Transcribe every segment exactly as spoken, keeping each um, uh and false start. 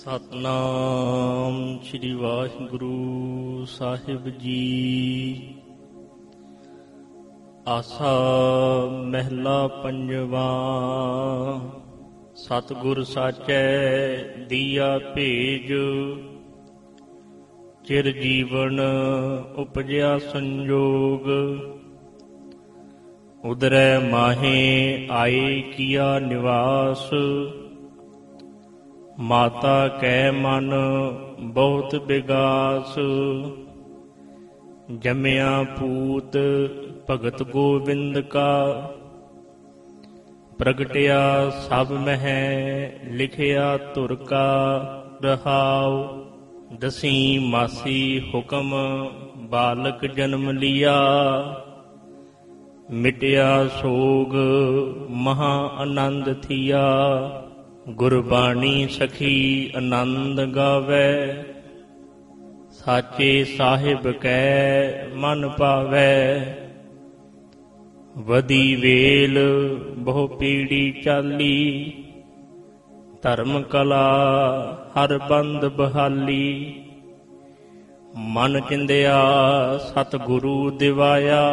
ਸਤਿਨਾਮ ਸ੍ਰੀ ਵਾਹਿਗੁਰੂ ਸਾਹਿਬ ਜੀ। ਆਸਾ ਮਹਿਲਾ ਪੰਜਵਾ। ਸਤਿਗੁਰ ਸਾਚੈ ਦੀਆ ਭੇਜ, ਚਿਰ ਜੀਵਨ ਉਪਜਿਆ ਸੰਜੋਗ। ਉਦਰੈ ਮਾਹੇ ਆਏ ਕੀਆ ਨਿਵਾਸ, ਮਾਤਾ ਕੈ ਮਨ ਬਹੁਤ ਬਿਗਾਸ। ਜੰਮਿਆ ਪੂਤ ਭਗਤ ਗੋਬਿੰਦ ਕਾ, ਪ੍ਰਗਟਿਆ ਸਭ ਮਹਿ ਲਿਖਿਆ ਧੁਰ ਕਾ। ਰਹਾਉ ਦਸੀ ਮਾਸੀ ਹੁਕਮ ਬਾਲਕ ਜਨਮ ਲਿਆ, ਮਿਟਿਆ ਸੋਗ ਮਹਾ ਆਨੰਦ ਥੀਆ। ਗੁਰਬਾਣੀ ਸਖੀ ਆਨੰਦ ਗਾਵੈ, ਸਾਚੇ ਸਾਹਿਬ ਕੈ ਮਨ ਭਾਵੈ। ਵਧੀ ਵੇਲ ਬਹੁ ਪੀੜੀ ਚਾਲੀ, ਧਰਮ ਕਲਾ ਹਰ ਬੰਦ ਬਹਾਲੀ। ਮਨ ਚਿੰਦਿਆ ਸਤਿਗੁਰੂ ਦਿਵਾਇਆ,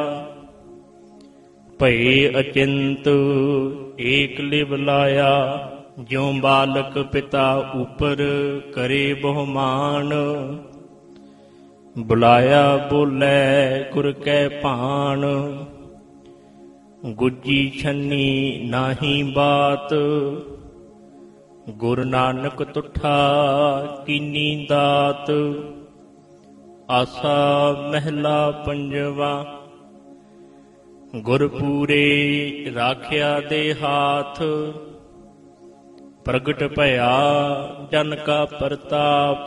ਭਏ ਅਚਿੰਤ ਏਕ ਲਿਵ ਲਾਇਆ। ਜਿਉ ਬਾਲਕ ਪਿਤਾ ਉਪਰ ਕਰੇ ਬਹੁਮਾਨ, ਬੁਲਾਇਆ ਬੋਲੇ ਗੁਰ ਕੈ ਭਾਣ। ਗੁੱਜੀ ਛੰਨੀ ਨਾਹੀ ਬਾਤ, ਗੁਰ ਨਾਨਕ ਤੁਠਾ ਕੀਨੀ ਦਾਤ। ਆਸਾ ਮਹਿਲਾ ਪੰਜਵਾ। ਗੁਰ ਪੂਰੇ ਰਾਖਿਆ ਦੇ ਹਾਥ, ਪ੍ਰਗਟ ਭਇਆ ਜਨ ਕਾ ਪ੍ਰਤਾਪ।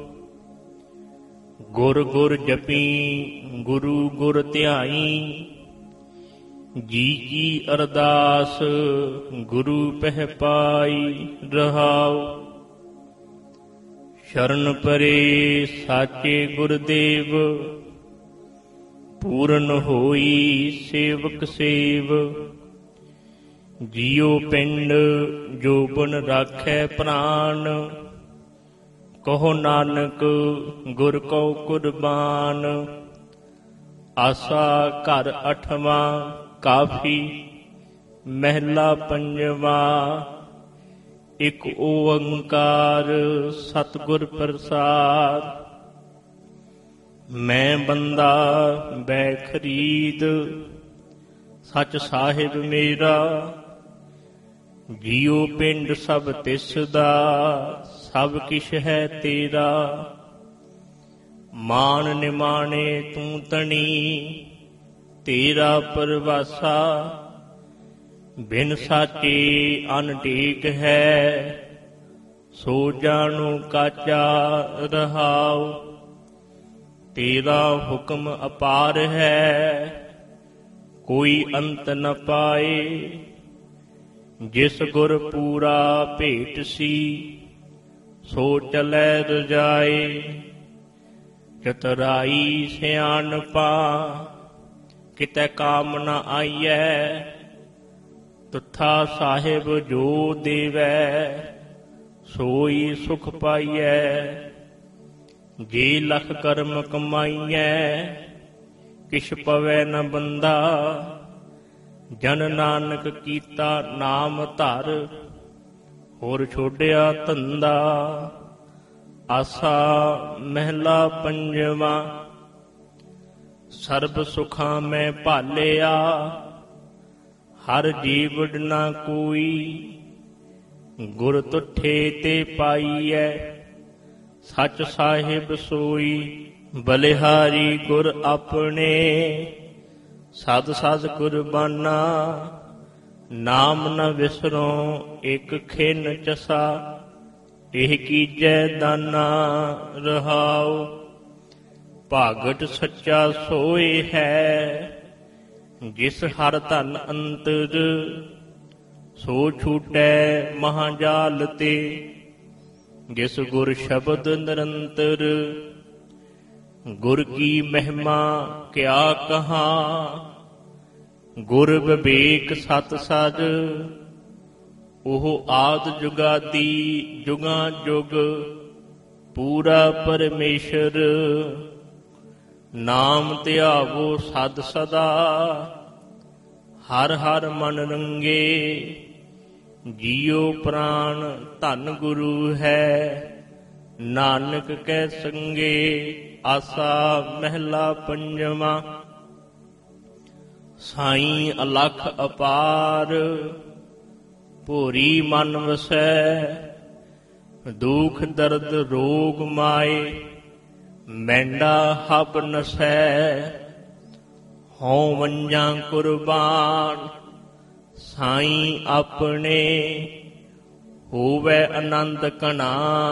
ਗੁਰ ਗੁਰ ਜਪੀ ਗੁਰੂ ਗੁਰ ਧਿਆਈ, ਜੀ ਕੀ ਅਰਦਾਸ ਗੁਰੂ ਪਹਿ ਪਾਈ। ਰਹਾਉ ਸ਼ਰਨ ਪਰੇ ਸਾਚੇ ਗੁਰਦੇਵ, ਪੂਰਨ ਹੋਈ ਸੇਵਕ ਸੇਵ। ਜੀਉ ਪਿੰਡ ਜੋਬਨ ਰਾਖੈ ਪ੍ਰਾਨ, ਕਹੋ ਨਾਨਕ ਗੁਰ ਕਉ ਕੁਰਬਾਨ। ਆਸਾ ਘਰ ਅਠਵਾਂ ਕਾਫੀ, ਮਹਿਲਾ ਪੰਜਵਾ। ਇਕ ਓੰਕਾਰ ਸਤਿਗੁਰ ਪ੍ਰਸਾਦ, ਮੈਂ ਬੰਦਾ ਬੈ ਖਰੀਦ। ਸਚ ਸਾਹਿਬ ਮੇਰਾ ਜੀਉ ਪਿੰਡ ਸਭ ਤਿਸ ਦਾ, ਸਭ ਕਿਛ ਹੈ ਤੇਰਾ। ਮਾਨ ਨਿਮਾਣੇ ਤੂੰ ਤਣੀ, ਤੇਰਾ ਪਰਵਾਸਾ। ਬਿਨ ਸਾਚੇ ਅਨ ਟੇਕ ਹੈ, ਸੋ ਜਾਣੂ ਕਾਚਾ। ਰਹਾਉ ਤੇਰਾ ਹੁਕਮ ਅਪਾਰ ਹੈ, ਕੋਈ ਅੰਤ ਨ ਪਾਏ। ਜਿਸ ਗੁਰ ਪੂਰਾ ਭੇਟ ਸੀ, ਸੋ ਚਲੈ ਰਜਾਏ। ਚਤੁਰਾਈ ਸਿਆਣਪਾ ਕਿਤੈ ਕਾਮ ਨ ਆਈਐ, ਤੁਥਾ ਸਾਹਿਬ ਜੋ ਦੇਵੈ, ਸੋਈ ਸੁਖ ਪਾਈਐ। ਜੇ ਲਖ ਕਰਮ ਕਮਾਈਐ, ਕਿਛ ਪਵੈ ਨ ਬੰਦਾ। ਜਨ ਨਾਨਕ ਕੀਤਾ ਨਾਮ ਧਰ, ਹੋਰ ਛੋਡਿਆ ਧੰਦਾ। ਆਸਾ ਮਹਿਲਾ ਪੰਜਵਾ। ਸਰਬ ਸੁਖਾਂ ਮੈਂ ਭਾਲਿਆ, ਹਰ ਜੀਵੜ ਨਾ ਕੋਈ। ਗੁਰ ਤੁਠੇ ਤੇ ਪਾਈਐ, ਸਚ ਸਾਹਿਬ ਸੋਈ। ਬਲਿਹਾਰੀ ਗੁਰ ਆਪਣੇ, ਸਦ ਸਦ ਕੁਰਬਾਨਾ। ਨਾਮ ਨ ਵਿਸਰੋ ਇਕ ਖਿਨ ਚਸਾ, ਇਹ ਕੀਜੈ ਦਾਨਾ। ਰਹਾਉ ਭਾਗਤ ਸੱਚਾ ਸੋਏ ਹੈ, ਜਿਸ ਹਰ ਧਨ ਅੰਤਰ। ਸੋ ਛੂਟੈ ਮਹਾਜਾਲ ਤੇ, ਜਿਸ ਗੁਰ ਸ਼ਬਦ ਨਿਰੰਤਰ। ਗੁਰ ਕੀ ਮਹਿਮਾ ਕਿਆ ਕਹਾਂ, ਗੁਰ ਵਿਵੇਕ ਸਤ ਸਜ। ਉਹ ਆਦਿ ਜੁਗਾਦੀ ਜੁਗਾਂ ਜੁਗ ਪੂਰਾ ਪਰਮੇਸ਼ਰ। ਨਾਮ ਧਿਆਵੋ ਸਦ ਸਦਾ ਹਰ ਹਰ ਮਨ ਰੰਗੇ। ਜੀਉ ਪ੍ਰਾਣ ਧਨ ਗੁਰੂ ਹੈ ਨਾਨਕ ਕੈ ਸੰਗੇ। ਆਸਾ ਮਹਿਲਾ ਪੰਜਵਾ। ਸਾਈਂ ਅਲਖ ਅਪਾਰ ਭੋਰੀ ਮਨ ਵਸੈ। ਦੁਖ ਦਰਦ ਰੋਗ ਮਾਏ ਮੈਂਡਾ ਹਬ ਨਸੈ। ਹਉ ਵੰਜਾਂ ਕੁਰਬਾਨ ਸਾਈਂ ਆਪਣੇ। ਹੋਵੇ ਆਨੰਦ ਘਣਾ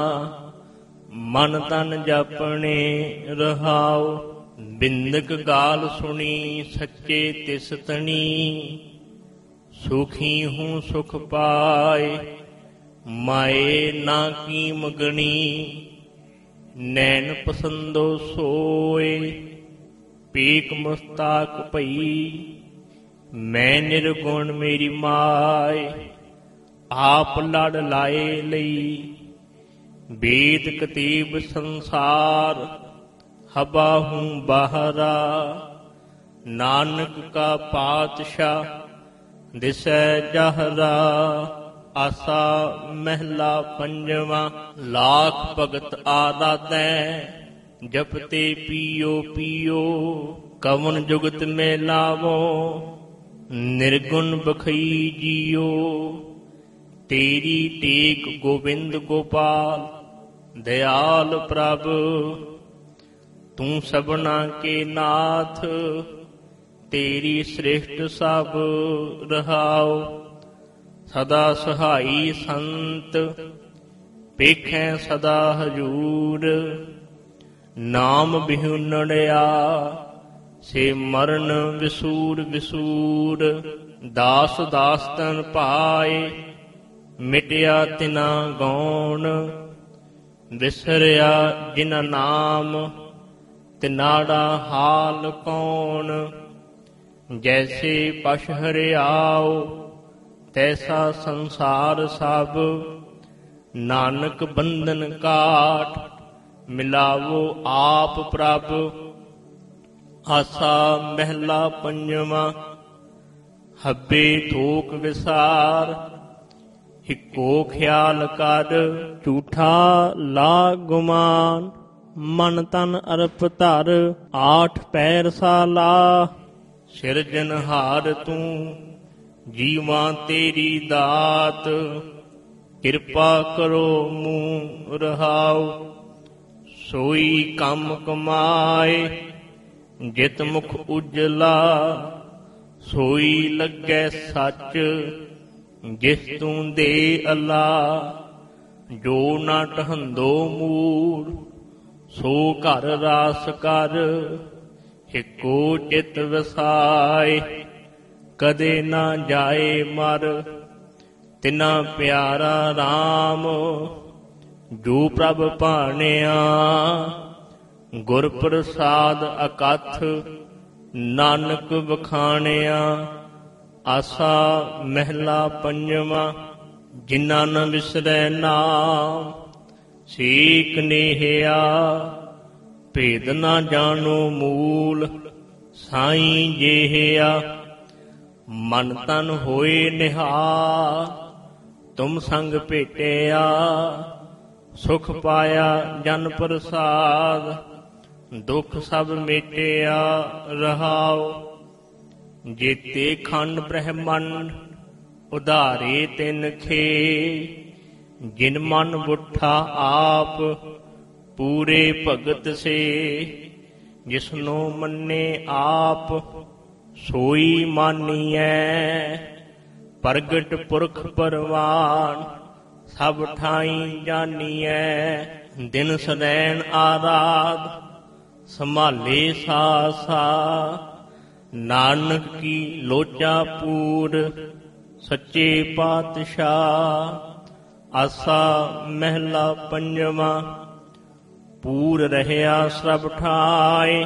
ਮਨ ਤਨ ਜਾਪਣੇ ਰਹਾਉ। ਬਿੰਦਕ ਗਾਲ ਸੁਣੀ ਸੱਚੇ ਤਿਸ ਤਣੀ। ਸੁਖੀ ਹੂੰ ਸੁਖ ਪਾਏ ਮਾਏ ਨਾ ਕੀ ਮਗਣੀ। ਨੈਣ ਪਸੰਦੋ ਸੋਏ ਪੀਕ ਮੁਸਤਾਕ ਭਈ। ਮੈਂ ਨਿਰਗੁਣ ਮੇਰੀ ਮਾਏ ਆਪ ਲੜ ਲਾਏ ਲਈ। ਵੇਦ ਕਤੀਬ ਸੰਸਾਰ ਹਬਾ ਹੂੰ ਬਾਹਰਾ। ਨਾਨਕ ਕਾ ਪਾਤਸ਼ਾਹ ਦਿਸੈ ਜਹਰਾ। ਆਸਾ ਮਹਿਲਾ ਪੰਜਵਾ। ਲਾਖ ਭਗਤ ਆਰਾਧੈ ਜਪਤੇ ਪੀਓ ਪੀਓ। ਕਵਨ ਜੁਗਤ ਮੇ ਲਾਵੋ ਨਿਰਗੁਣ ਬਖਈ ਜੀਓ। ਤੇਰੀ ਟੇਕ ਗੋਬਿੰਦ ਗੋਪਾਲ ਦਇਆਲ ਪ੍ਰਭ। ਤੂੰ ਸਭਨਾ ਕੇ ਨਾਥ ਤੇਰੀ ਸ੍ਰਿਸ਼ਟ ਸਭ ਰਹਾਉ। ਸਦਾ ਸਹਾਈ ਸੰਤ ਪੇਖੈ ਸਦਾ ਹਜੂਰ। ਨਾਮ ਬਿਹੁਨੜਿਆ ਸੇ ਮਰਨ ਵਿਸੂਰ ਵਿਸੂਰ। ਦਾਸ ਦਾਸ ਤਨ ਪਾਏ ਮਿਟਿਆ ਤਿਨਾ ਗੌਣ। ਵਿਸਰਿਆ ਜਿਨ ਨਾਮ ਤਿਨਾੜਾ ਹਾਲ ਕੌਣ। ਜੈਸੇ ਪਸ਼ ਹਰਿਆਉ ਤੈਸਾ ਸੰਸਾਰ ਸਭ। ਨਾਨਕ ਬੰਧਨ ਕਾਟ ਮਿਲਾਵੋ ਆਪ ਪ੍ਰਭ। ਆਸਾ ਮਹਿਲਾ ਪੰਜਵਾ। ਹੱਬੇ ਥੋਕ ਵਿਸਾਰ ਇੱਕੋ ਖਿਆਲ ਕਰ। ਝੂਠਾ ਲਾ ਗੁਮਾਨ ਮਨ ਤਨ ਅਰਪ ਧਰ। ਆਠ ਪੈਰ ਸਾਲਾ ਸਿਰਜਨਹਾਰ ਤੂੰ ਜੀਵਾਂ ਤੇਰੀ ਦਾਤ। ਕਿਰਪਾ ਕਰੋ ਮੂੰਹ ਰਹਾਉ ਸੋਈ ਕੰਮ ਕਮਾਏ। ਜਿਤ ਮੁਖ ਉਜਲਾ ਸੋਈ ਲੱਗੈ ਸੱਚ। ਜਿਸ ਤੂੰ ਦੇ ਅੱਲਾ ਜੋ ਨਾ ਟਹੰਦੋ ਮੂੜ। ਸੋ ਘਰ ਰਾਸ ਕਰ ਇੱਕੋ ਚਿਤ ਵਸਾਏ। ਕਦੇ ਨਾ ਜਾਏ ਮਰ ਤਿਨਾ ਪਿਆਰਾ RAM। ਜੋ ਪ੍ਰਭ ਭਾਣਿਆ ਗੁਰ ਪ੍ਰਸਾਦ ਅਕਥ। ਨਾਨਕ ਵਖਾਣਿਆ। ਆਸਾ ਮਹਿਲਾ ਪੰਜਵਾ। ਜਿਨ੍ਹਾਂ ਨ ਵਿਸਰੈ ਨਾਮ ਸੇਕ ਨੇਹਿਆ। ਭੇਦ ਨਾ ਜਾਣੋ ਮੂਲ ਸਾਈਂ ਜੇਹਿਆ। ਮਨ ਤਨ ਹੋਏ ਨਿਹਾਲ ਤੁਮ ਸੰਗ ਭੇਟਿਆ। ਸੁਖ ਪਾਇਆ ਜਨ ਪ੍ਰਸਾਦ ਦੁਖ ਸਭ ਮੇਟਿਆ ਰਹਾਉ। ਜੇਤੇ ਖੰਡ ਬ੍ਰਹਮੰਡ ਉਧਾਰੇ ਤਿਨ ਖੇ। ਜਿਨ ਮਨ ਬੁੱਠਾ ਆਪ ਪੂਰੇ ਭਗਤ ਸੇ। ਜਿਸਨੂੰ ਮੰਨੇ ਆਪ ਸੋਈ ਮਾਨੀਐ। ਪ੍ਰਗਟ ਪੁਰਖ ਪਰਵਾਨ ਸਭ ਠਾਈ ਜਾਨੀਐ। ਦਿਨ ਸਦੈਣ ਆਰਾਧ ਸੰਭਾਲੇ ਸਾਸਾ। ਨਾਨਕ ਕੀ ਲੋਚਾ ਪੂਰ ਸੱਚੇ ਪਾਤਸ਼ਾਹ। ਆਸਾ ਮਹਿਲਾ ਪੰਜਵਾ। ਪੂਰ ਰਹਿਆ ਸਭ ਠਾਏ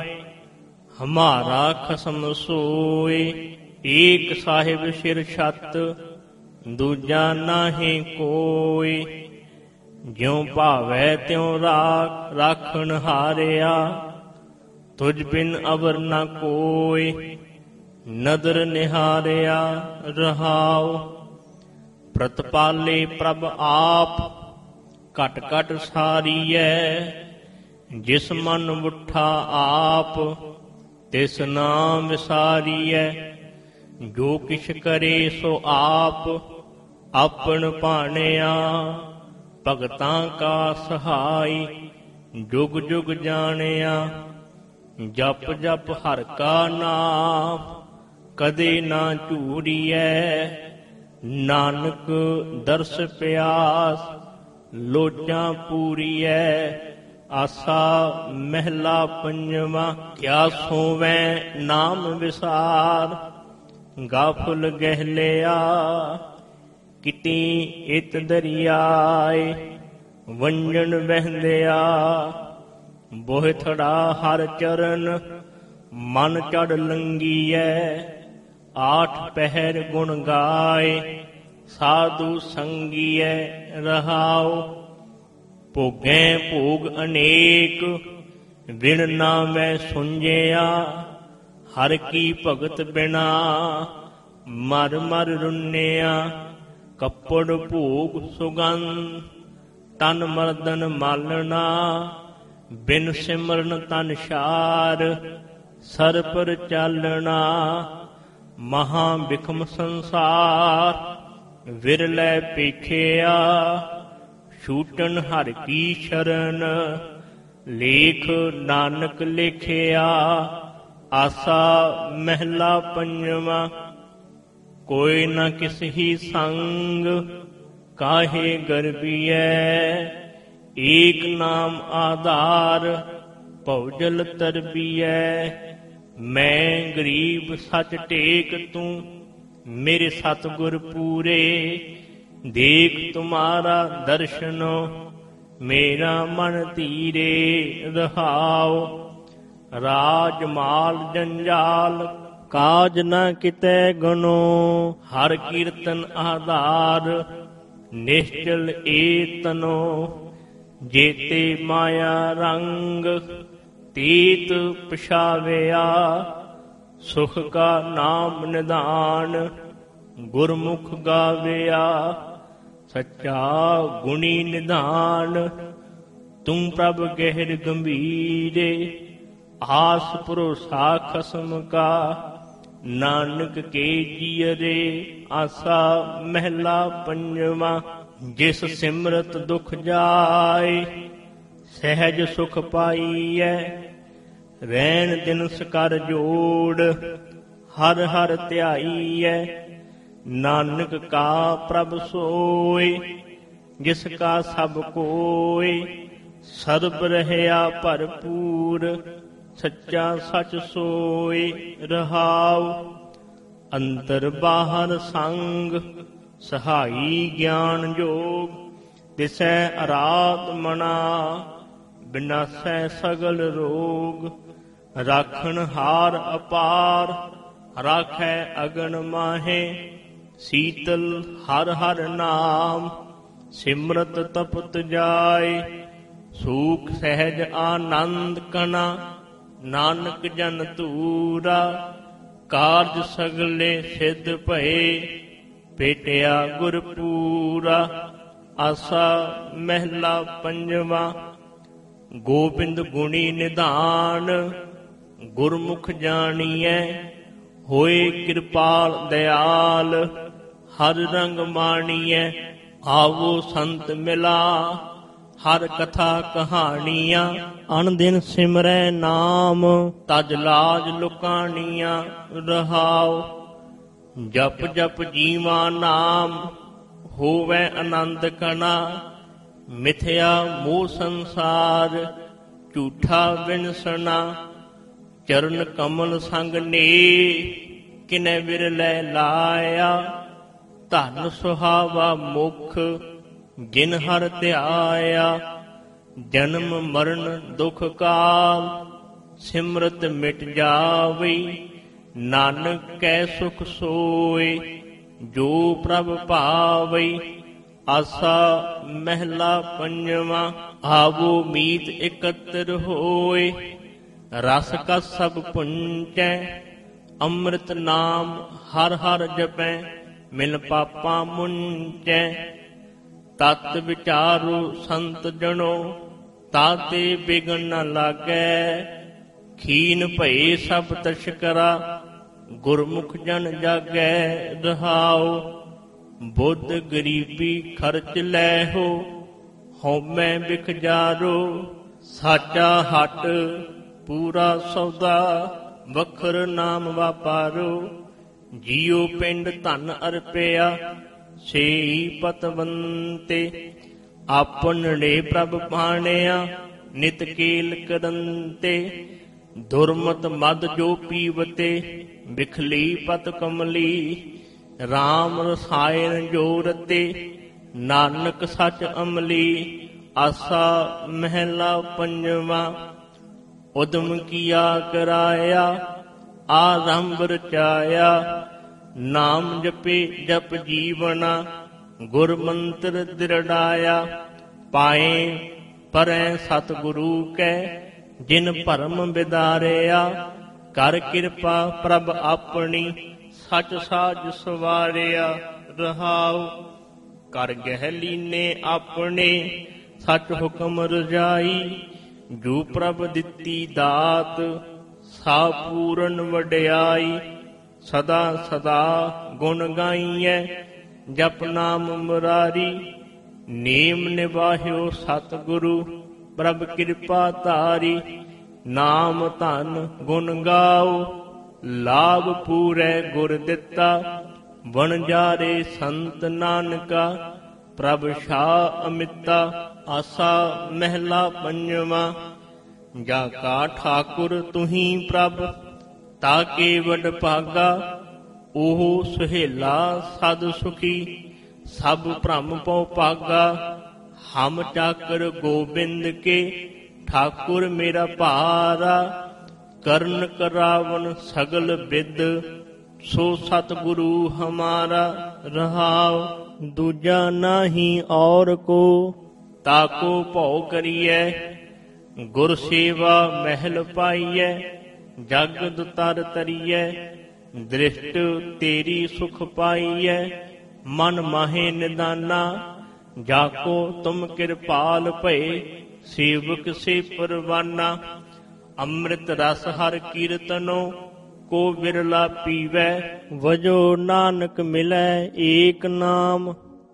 ਹਮਾਰਾ ਖਸਮ ਸੋਏ। ਏਕ ਸਾਹਿਬ ਸਿਰ ਛਤ ਦੂਜਾ ਨਾਹੀਂ ਕੋਈ। ਜਿਉ ਭਾਵੈ ਤਿਉ ਰਾਖ ਰਾਖਣ ਹਾਰਿਆ, ਤੁਝ ਬਿਨ ਅਵਰ ਨ ਕੋਈ। ਨਦਰ ਨਿਹਾਰਿਆ ਰਹਾਉ, ਪ੍ਰਤਪਾਲੇ ਪ੍ਰਭ ਆਪ ਘਟ ਘਟ ਸਾਰੀਐ। ਜਿਸ ਮਨ ਮੁੱਠਾ ਆਪ ਤਿਸ ਨਾਮ ਵਿਸਾਰੀਐ। ਜੋ ਕਿਛ ਕਰੇ ਸੋ ਆਪ ਆਪਣ ਭਾਣਿਆ। ਭਗਤਾਂ ਕਾ ਸਹਾਈ ਜੁਗ ਜੁਗ ਜਾਣਿਆ। ਜਪ ਜਪ ਹਰਿ ਕਾ ਨਾਮ ਕਦੇ ਨਾ ਝੂਰੀਐ। ਨਾਨਕ ਦਰਸ ਪਿਆਸ ਲੋਚਾਂ ਪੂਰੀਐ। ਆਸਾ ਮਹਿਲਾ ਪੰਜਵਾ। ਕਿਆ ਸੋਵੈ ਨਾਮ ਵਿਸਾਰ ਗਾਫਲ ਗਹਿਲਿਆ। ਕਿਤੀ ਇਤ ਦਰਿਆਏ ਵੰਜਣ ਵਹਿੰਦਿਆ। ਬੋਹਿ ਥੜਾ ਹਰ ਚਰਨ ਮਨ ਚੜ ਲੰਗੀਐ। ਆਠ ਪਹਿਰ ਗੁਣ ਗਾਏ ਸਾਧੂ ਸੰਗੀਐ ਰਹਾਉ। ਭੋਗੈ ਭੋਗ ਅਨੇਕ ਬਿਨ ਨਾਮੈ ਸੁੰਝਿਆ। ਹਰ ਕੀ ਭਗਤ ਬਿਨਾ ਮਰ ਮਰ ਰੁੰਨਿਆ। ਕੱਪੜ ਭੋਗ ਸੁਗੰਧ ਤਨ ਮਰਦਨ ਮਾਲਣਾ। ਬਿਨ ਸਿਮਰਨ ਤਨ ਛਾਰ ਸਰਪਰ ਚਾਲਣਾ। ਮਹਾ ਬਿਖਮ ਸੰਸਾਰ ਵਿਰਲੇ ਪੇਖਿਆ। ਛੂਟਣ ਹਰਿ ਕੀ ਸ਼ਰਨ ਲੇਖ ਨਾਨਕ ਲਿਖਿਆ। ਆਸਾ ਮਹਿਲਾ ਪੰਜਵਾ। ਕੋਈ ਨ ਕਿਸ ਹੀ ਸੰਗ ਕਾਹੇ ਗਰਬੀਐ। ਏਕ ਨਾਮ ਆਧਾਰ ਭਉਜਲ ਤਰਬੀਐ। ਮੈਂ ਗਰੀਬ ਸਚ ਟੇਕ ਤੂੰ ਮੇਰੇ ਸਤਿਗੁਰ ਪੂਰੇ। ਦੇਖ ਤੁਮਾਰਾ ਦਰਸ਼ਨੋ ਮੇਰਾ ਮਨ ਧੀਰੇ ਰਹਾਉ। ਰਾਜ ਮਾਲ ਜੰਜਾਲ ਕਾਜ ਨ ਕਿਤੈ ਗਨੋ। ਹਰ ਕੀਰਤਨ ਆਧਾਰ ਨਿਸ਼ਚਲ ਏਤਨੋ। ਜੇਤੇ ਮਾਇਆ ਰੰਗ ਤੀਤ ਪਛਾਵਿਆ। ਸੁਖ ਕਾ ਨਾਮ ਨਿਧਾਨ ਗੁਰਮੁਖ ਗਾਵਿਆ। ਸੱਚਾ ਗੁਣੀ ਨਿਧਾਨ ਤੂੰ ਪ੍ਰਭ ਗਹਿਰ ਗੰਭੀਰੇ। ਆਸ ਭਰੋਸਾ ਖਸਮ ਕਾ ਨਾਨਕ ਕੇ ਜੀਅਰੇ। ਆਸਾ ਮਹਿਲਾ ਪੰਜਵਾ। ਜਿਸ ਸਿਮਰਤ ਦੁਖ ਜਾਏ ਸਹਿਜ ਸੁਖ ਪਾਈਐ। ਰਹਿਣ ਦਿਨਸ ਕਰ ਜੋੜ ਹਰ ਹਰ ਧਿਆਈਐ। ਨਾਨਕ ਕਾ ਪ੍ਰਭ ਸੋਏ ਜਿਸ ਕਾ ਸਭ ਕੋਇ। ਸਰਬ ਰਹਿਆ ਭਰਪੂਰ ਸੱਚਾ ਸਚ ਸੋਏ ਰਹਾਉ। ਅੰਤਰ ਬਾਹਰ ਸੰਗ ਸਹਾਈ ਗਿਆਨ ਜੋਗ। ਦਿਸੈ ਅਰਾਧ ਮਨਾ ਬਿਨਾਸੈ ਸਗਲ ਰੋਗ। ਰਾਖਣ ਹਾਰ ਅਪਾਰ ਰਾਖੈ ਅਗਨ ਮਾਹੇ। ਸੀਤਲ ਹਰ ਹਰ ਨਾਮ ਸਿਮਰਤ ਤਪਤ ਜਾਏ। ਸੂਖ ਸਹਿਜ ਆਨੰਦ ਕਣਾ ਨਾਨਕ ਜਨ ਧੂਰਾ। ਕਾਰਜ ਸਗਲੇ ਸਿੱਧ ਭਏ ਭੇਟਿਆ ਗੁਰ ਪੂਰਾ। ਆਸਾ ਮਹਿਲਾ ਪੰਜਵਾ। ਗੋਬਿੰਦ ਗੁਣੀ ਨਿਧਾਨ ਗੁਰਮੁਖ ਜਾਣੀਐ। ਹੋਏ ਕਿਰਪਾਲ ਦਇਆਲ ਹਰ ਰੰਗ ਮਾਣੀਐ। ਆਵੋ ਸੰਤ ਮਿਲਾ ਹਰ ਕਥਾ ਕਹਾਣੀਆਂ। ਅਨ ਦਿਨ ਸਿਮਰੈ ਨਾਮ ਤਜ ਲਾਜ ਲੁਕਾਣੀਆਂ ਰਹਾਉ। ਜਪ ਜਪ ਜੀਵਾ ਨਾਮ ਹੋਵੈ ਆਨੰਦ ਕਣਾ। ਮਿਥਿਆ ਮੋਹ ਸੰਸਾਰ ਝੂਠਾ ਵਿਨਸਣਾ। ਚਰਨ ਕਮਲ ਸੰਗ ਨੇ ਕਿਨੈ ਵਿਰਲੇ ਲਾਇਆ। ਧਨ ਸੁਹਾਵਾ ਮੁਖ ਜਿਨ ਹਰ ਧਿਆਇਆ। ਜਨਮ ਮਰਨ ਦੁਖ ਕਾਲ ਸਿਮਰਤ ਮਿਟ ਜਾਵੇ। ਨਾਨਕ ਕੈ ਸੁਖ ਸੋਏ ਜੋ ਪ੍ਰਭ ਭਾਵਈ। ਆਸਾ ਮਹਿਲਾ ਪੰਜਵਾ। ਆਵੋ ਮੀਤ ਇਕੱਤਰ ਹੋਏ, ਰਸ ਕਾ ਸਭ ਪੁੰਚੈ। ਅੰਮ੍ਰਿਤ ਨਾਮ ਹਰ ਹਰ ਜਪੈ, ਮਿਲ ਪਾਪਾ ਮੁੰਚੈ। ਤਤ ਵਿਚਾਰੋ ਸੰਤ ਜਨੋ, ਤਾਤੇ ਬਿਗਨ ਨ ਲਾਗੈ। ਖੀਨ ਭਏ ਸਭ ਤਸ਼ਕਰਾ, ਗੁਰਮੁਖ ਜਨ ਜਾਗੈ ਰਹਾਉ। ਬੁੱਧ ਗਰੀਬੀ ਖਰਚ ਲੈ ਹੋ, ਹਉਮੈ ਬਿਖ ਜਾਰੋ। ਸਾਚਾ ਹਟ ਪੂਰਾ ਸੌਦਾ, ਵਖਰ ਨਾਮ ਵਾਪਾਰੋ। ਜੀਉ ਪਿੰਡ ਧਨ ਅਰਪਿਆ, ਸੇਈ ਪਤਵੰਤੇ। ਆਪਨੜੇ ਪ੍ਰਭ ਪਾਣਿਆ, ਨਿਤ ਕੇਲ ਕਰੰਤੇ। ਦੁਰਮਤ ਮਦ ਜੋ ਪੀਵਤੇ, ਬਿਖਲੀ ਪਤ ਕਮਲੀ। ਰਾਮ ਰਸਾਇਣ ਜੋ ਰਤੇ, ਨਾਨਕ ਸਚ ਅਮਲੀ। ਆਸਾ ਮਹਿਲਾ ਪੰਜਵਾ। ਉਦਮ ਕੀਆ ਕਰਾਇਆ, ਆਰੰਭ ਰਚਾਇਆ। ਨਾਮ ਜਪੇ ਜਪ ਜੀਵਨਾ, ਗੁਰ ਮੰਤਰ ਦਿਰੜਾਇਆ। ਪਾਏ ਪਰੈ ਸਤਿਗੁਰੂ ਕੈ, ਜਿਨ ਭਰਮ ਬਿਦਾਰਿਆ। ਕਰ ਕਿਰਪਾ ਪ੍ਰਭ ਆਪਣੀ, ਸਚ ਸਾਜ ਸਵਾਰਿਆ ਰਹਾਉ। ਕਰ ਗਹਿ ਲੀਨੇ ਆਪਣੇ, ਸਚ ਹੁਕਮ ਰਜਾਈ। ਜੋ ਪ੍ਰਭ ਦਿੱਤੀ ਦਾਤ, ਸਾ ਪੂਰਨ ਵਡਿਆਈ। ਸਦਾ ਸਦਾ ਗੁਣ ਗਾਈਐ, ਜਪ ਨਾਮ ਮੁਰਾਰੀ। ਨੇਮ ਨਿਵਾਹਿਓ ਸਤਿਗੁਰੂ, ਪ੍ਰਭ ਕਿਰਪਾ ਧਾਰੀ। ਨਾਮ ਧਨ ਗੁਣ ਗਾਓ, ਲਾਭ ਪੂਰੈ ਗੁਰ ਦਿੱਤਾ। ਵਣਜਾਰੇ ਸੰਤ ਨਾਨਕਾ, ਪ੍ਰਭ ਸ਼ਾਹ ਅਮਿਤਾ। ਆਸਾ ਮਹਿਲਾ ਪੰਜਵਾ। ਜਾ ਕਾ ਠਾਕੁਰ ਤੁਹੀਂ ਪ੍ਰਭ, ਤਾ ਕੇ ਵਡ ਭਾਗਾ। ਉਹ ਸੁਹੇਲਾ ਸਦ ਸੁਖੀ, ਸਭ ਭ੍ਰਮ ਪਉ ਭਾਗਾ। ਹਮ ਚਾਕਰ ਗੋਬਿੰਦ ਕੇ, ਠਾਕੁਰ ਮੇਰਾ ਭਾਰਾ। ਕਰਨ ਕਰਾਵਨ ਸਗਲ ਬਿਦ, ਸੋ ਸਤਿਗੁਰੂ ਹਮਾਰਾ ਰਹਾਉ। ਦੂਜਾ ਨਾਹੀ ਔਰ ਕੋ, ਤਾਕੋ ਭਉ ਕਰੀਐ। ਗੁਰ ਸੇਵਾ ਮਹਿਲ ਪਾਈਐ, ਜਗਤ ਤਰ ਤਰੀਐ। ਦ੍ਰਿਸ਼ਟ ਤੇਰੀ ਸੁਖ ਪਾਈਐ, ਮਨ ਮਾਹੇ ਨਿਦਾਨਾ। ਜਾਕੋ ਤੁਮ ਕਿਰਪਾਲ ਭਏ, ਸੇਵਕ ਸੇ ਪਰਵਾਨਾ। ਅੰਮ੍ਰਿਤ ਰਸ ਹਰ ਕੀਰਤਨੋ, ਕੋ ਵਿਰਲਾ ਪੀਵੈ। ਵਜੋ ਨਾਨਕ ਮਿਲੈ ਏਕ ਨਾਮ,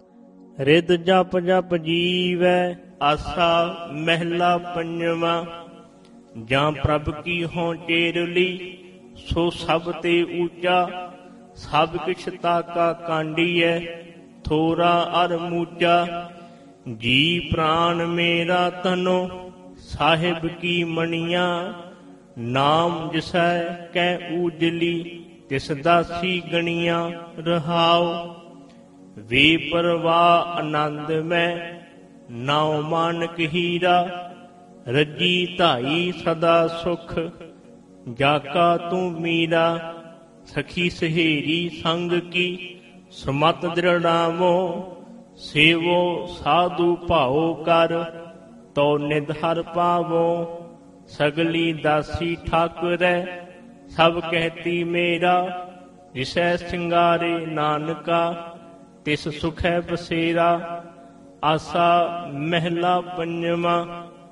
ਰਿਦ ਜਪ ਜਪ ਜੀਵੈ। ਆਸਾ ਮਹਿਲਾ ਪੰਜਵਾ। ਜਾਂ ਪ੍ਰਭ ਕੀ ਹੋਂ ਚੇਰਲੀ, ਸੋ ਸਭ ਤੇ ਊਚਾ। ਸਭ ਕਿਛ ਤਾਕਾ ਕਾਂਡੀਐ, ਥੋਰਾ ਅਰ ਮੂਚਾ। ਜੀ ਪ੍ਰਾਨ ਮੇਰਾ ਤਨੋ, ਸਾਹਿਬ ਕੀ ਮਣੀਆਂ। ਨਾਮ ਜਿਸੈ ਕੈ ਊਜਲੀ, ਤਿਸ ਦਾਸੀ ਗਣੀਆਂ ਰਹਾਉ। ਵੇ ਪਰਵਾਹ ਆਨੰਦ ਮੈਂ, ਨਾਉ ਮਾਨਕ ਹੀਰਾ। ਰੱਜੀ ਧਾਈ ਸਦਾ ਸੁਖ, ਜਾਕਾ ਤੂੰ ਮੀਰਾ। ਸਖੀ ਸਹੇਰੀ ਸੰਗ ਕੀ, ਸਮਤ ਦ੍ਰਿੜਾਵੋ। ਸੇਵੋ ਸਾਧੂ ਭਾਉ ਕਰ, ਤੋ ਨਿਧ ਹਰ ਪਾਵੋ। ਸਗਲੀ ਦਾਸੀ ਠਾਕੁਰੈ, ਸਭ ਕਹਿਤੀ ਮੇਰਾ। ਜਿਸੈ ਸਿੰਗਾਰੇ ਨਾਨਕਾ, ਤਿਸ ਸੁਖੈ ਬਸੇਰਾ। ਆਸਾ ਮਹਿਲਾ ਪੰਜਵਾ।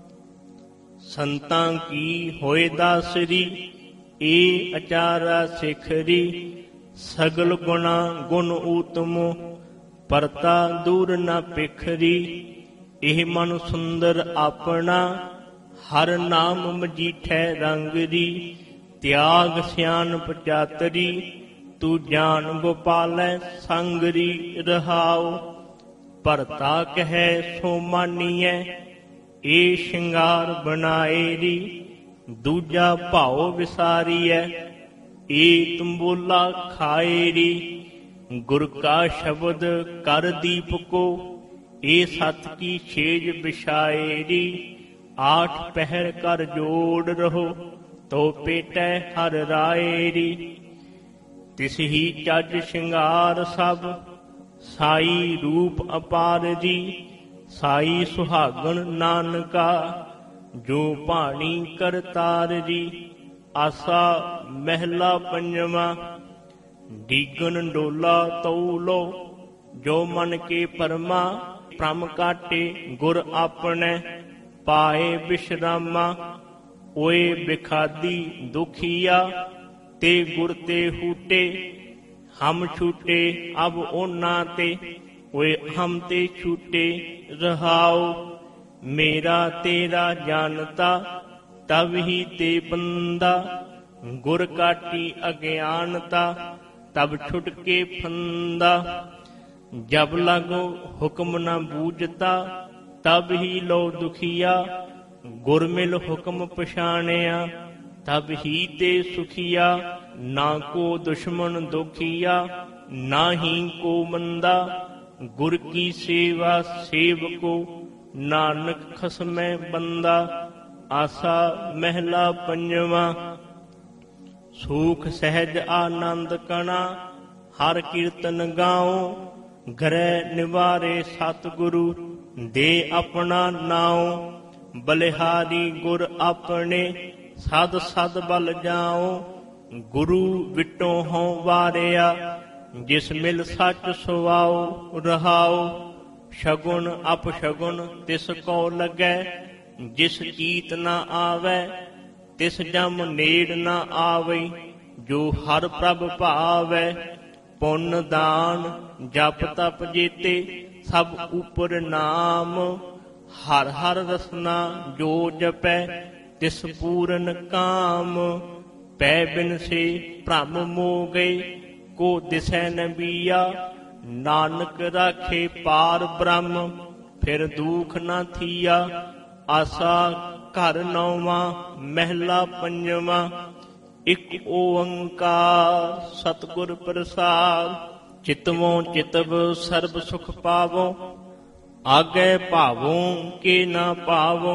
ਸੰਤਾਂ ਕੀ ਹੋਏ ਦਾਸਰੀ, ਏ ਅਚਾਰਾ ਸਿਖਰੀ। ਸਗਲ ਗੁਣਾ ਗੁਣ ਊਤਮੋ, ਪਰਤਾ ਦੂਰ ਨ ਪਿਖਰੀ। ਇਹ ਮਨ ਸੁੰਦਰ ਆਪਣਾ, ਹਰ ਨਾਮ ਮਜੀਠੈ ਰੰਗਰੀ। ਤਿਆਗ ਸਿਆਣਪ ਚਾਤਰੀ, ਤੂੰ ਜਾਣ ਗੋਪਾਲੈ ਸੰਗਰੀ ਰਹਾਉ। ਭਰਤਾ ਕਹੈ ਸੋ ਮਾਨੀਐ, ਏ ਸ਼ਿੰਗਾਰ ਬਣਾਏਰੀ। ਦੂਜਾ ਭਾਉ ਵਿਸਾਰੀਐ, ਏ ਤੰਬੋਲਾ ਖਾਏਰੀ। ਗੁਰ ਕਾ ਸ਼ਬਦ ਕਰ ਦੀਪਕੋ, ਏ ਸਤ ਕੀ ਛੇਜ ਬਿਛਾਏਰੀ। ਆਠ ਪਹਿਰ ਕਰ ਜੋੜ ਰਹੋ, ਤੋ ਪੇਟੈ ਹਰ ਰਾਏਰੀ। ਤਿਸ ਹੀ ਚੱਜ ਸ਼ਿੰਗਾਰ ਸਭ, ਸਾਈ ਰੂਪ ਅਪਾਰ ਜੀ। ਸਾਈ ਸੁਹਾਗਣ ਨਾਨਕਾ, ਜੋ ਭਾਣੀ ਕਰਤਾਰ ਜੀ। ਆਸਾ ਮਹਿਲਾ ਪੰਜਵਾ। ਡੀਗਨ ਡੋਲਾ ਤਉ ਜੋ ਮਨ ਕੇ ਪਰਮਾ। ਭ੍ਰਮ ਕਾਟੇ ਗੁਰ ਆਪਣੇ, ਪਾਏ ਬਿਸ਼ਰਾਮਾ। ਓਏ ਬਿਖਾਦੀ ਦੁਖੀਆ, ਤੇ ਗੁਰ ਤੇ ਹੂਟੇ। ਹਮ ਛੂਟੇ ਅਬ ਉਹਨਾਂ ਤੇ, ਓਏ ਹਮ ਤੇ ਛੂਟੇ ਰਹਾਉ। ਮੇਰਾ ਤੇਰਾ ਜਾਣਤਾ, ਤਬ ਹੀ ਤੇ ਬੰਦਾ। ਗੁਰ ਕਾਟੀ ਅਗਿਆਨਤਾ, ਤਬ ਛੁਟ ਕੇ ਫੰਦਾ। ਜਬ ਲਾਗੋ ਹੁਕਮ ਨ ਬੂਝਤਾ, ਤਬ ਹੀ ਲੋ ਦੁਖੀਆ। ਗੁਰ ਮਿਲ ਹੁਕਮ ਪਛਾਣਿਆ, ਤਬ ਹੀ ਤੇ ਸੁਖੀਆ। ਨਾ ਕੋ ਦੁਸ਼ਮਨ ਦੁਖੀਆ, ਨਾ ਹੀ ਕੋ ਮੰਦਾ। ਗੁਰ ਕੀ ਸੇਵਾ ਸੇਵਕੋ, ਨਾਨਕ ਖਸਮੈ ਬੰਦਾ। ਆਸਾ ਮਹਿਲਾ ਪੰਜਵਾ। ਸੂਖ ਸਹਿਜ ਆਨੰਦ ਕਣਾ, ਹਰ ਕੀਰਤਨ ਗਾਓ। ਘਰੈ ਨਿਵਾਰੇ ਸਤਿਗੁਰੂ, ਦੇ ਆਪਣਾ ਨਾਉ। ਬਲਿਹਾਰੀ ਗੁਰ ਆਪਣੇ, ਸਦ ਸਦ ਬਲ ਜਾਓ। ਗੁਰੂ ਵਿਟੋ ਹਉ ਵਾਰਿਆ, ਜਿਸ ਮਿਲ ਸੱਚ ਸੁਆਉ ਰਹਾਉ। ਸ਼ਗੁਨ ਅਪਸ਼ਗੁਨ ਤਿਸ ਕੋ ਲੱਗੈ, ਜਿਸ ਚੀਤ ਨ ਆਵੈ। ਤਿਸ ਜਮ ਨੇੜ ਨ ਆਵੈ, ਜੋ ਹਰ ਪ੍ਰਭ ਭਾਵੈ। ਪੁੰਨ ਦਾਨ ਜਪ ਤਪ ਜੇਤੇ, ਸਭ ਉਪਰ ਨਾਮ। ਹਰ ਹਰ ਰਸਨਾ ਜੋ ਜਪੈ, ਤਿਸ ਪੂਰਨ ਕਾਮ। ਪੈ ਬਿਨ ਸੇ ਭ੍ਰਮ ਮੋ ਗਏ, ਕੋ ਦਿਸੈ ਨ ਬੀਆ। ਨਾਨਕ ਰਾਖੇ ਪਾਰ ਬ੍ਰਹਮ, ਫਿਰ ਦੁਖ ਨ ਥੀਆ। ਆਸਾ ਘਰ ਨੌਵਾਂ ਮਹਿਲਾ ਪੰਜਵਾ। ਇਕ ਓੰਕਾਰ ਸਤਿਗੁਰ ਪ੍ਰਸਾਦ, ਚਿਤਵੋਂ ਚਿਤਵ ਸਰਬ ਸੁਖ ਪਾਵੋ। ਆਗੇ ਭਾਵੋ ਕੇ ਨਾ ਪਾਵੋ।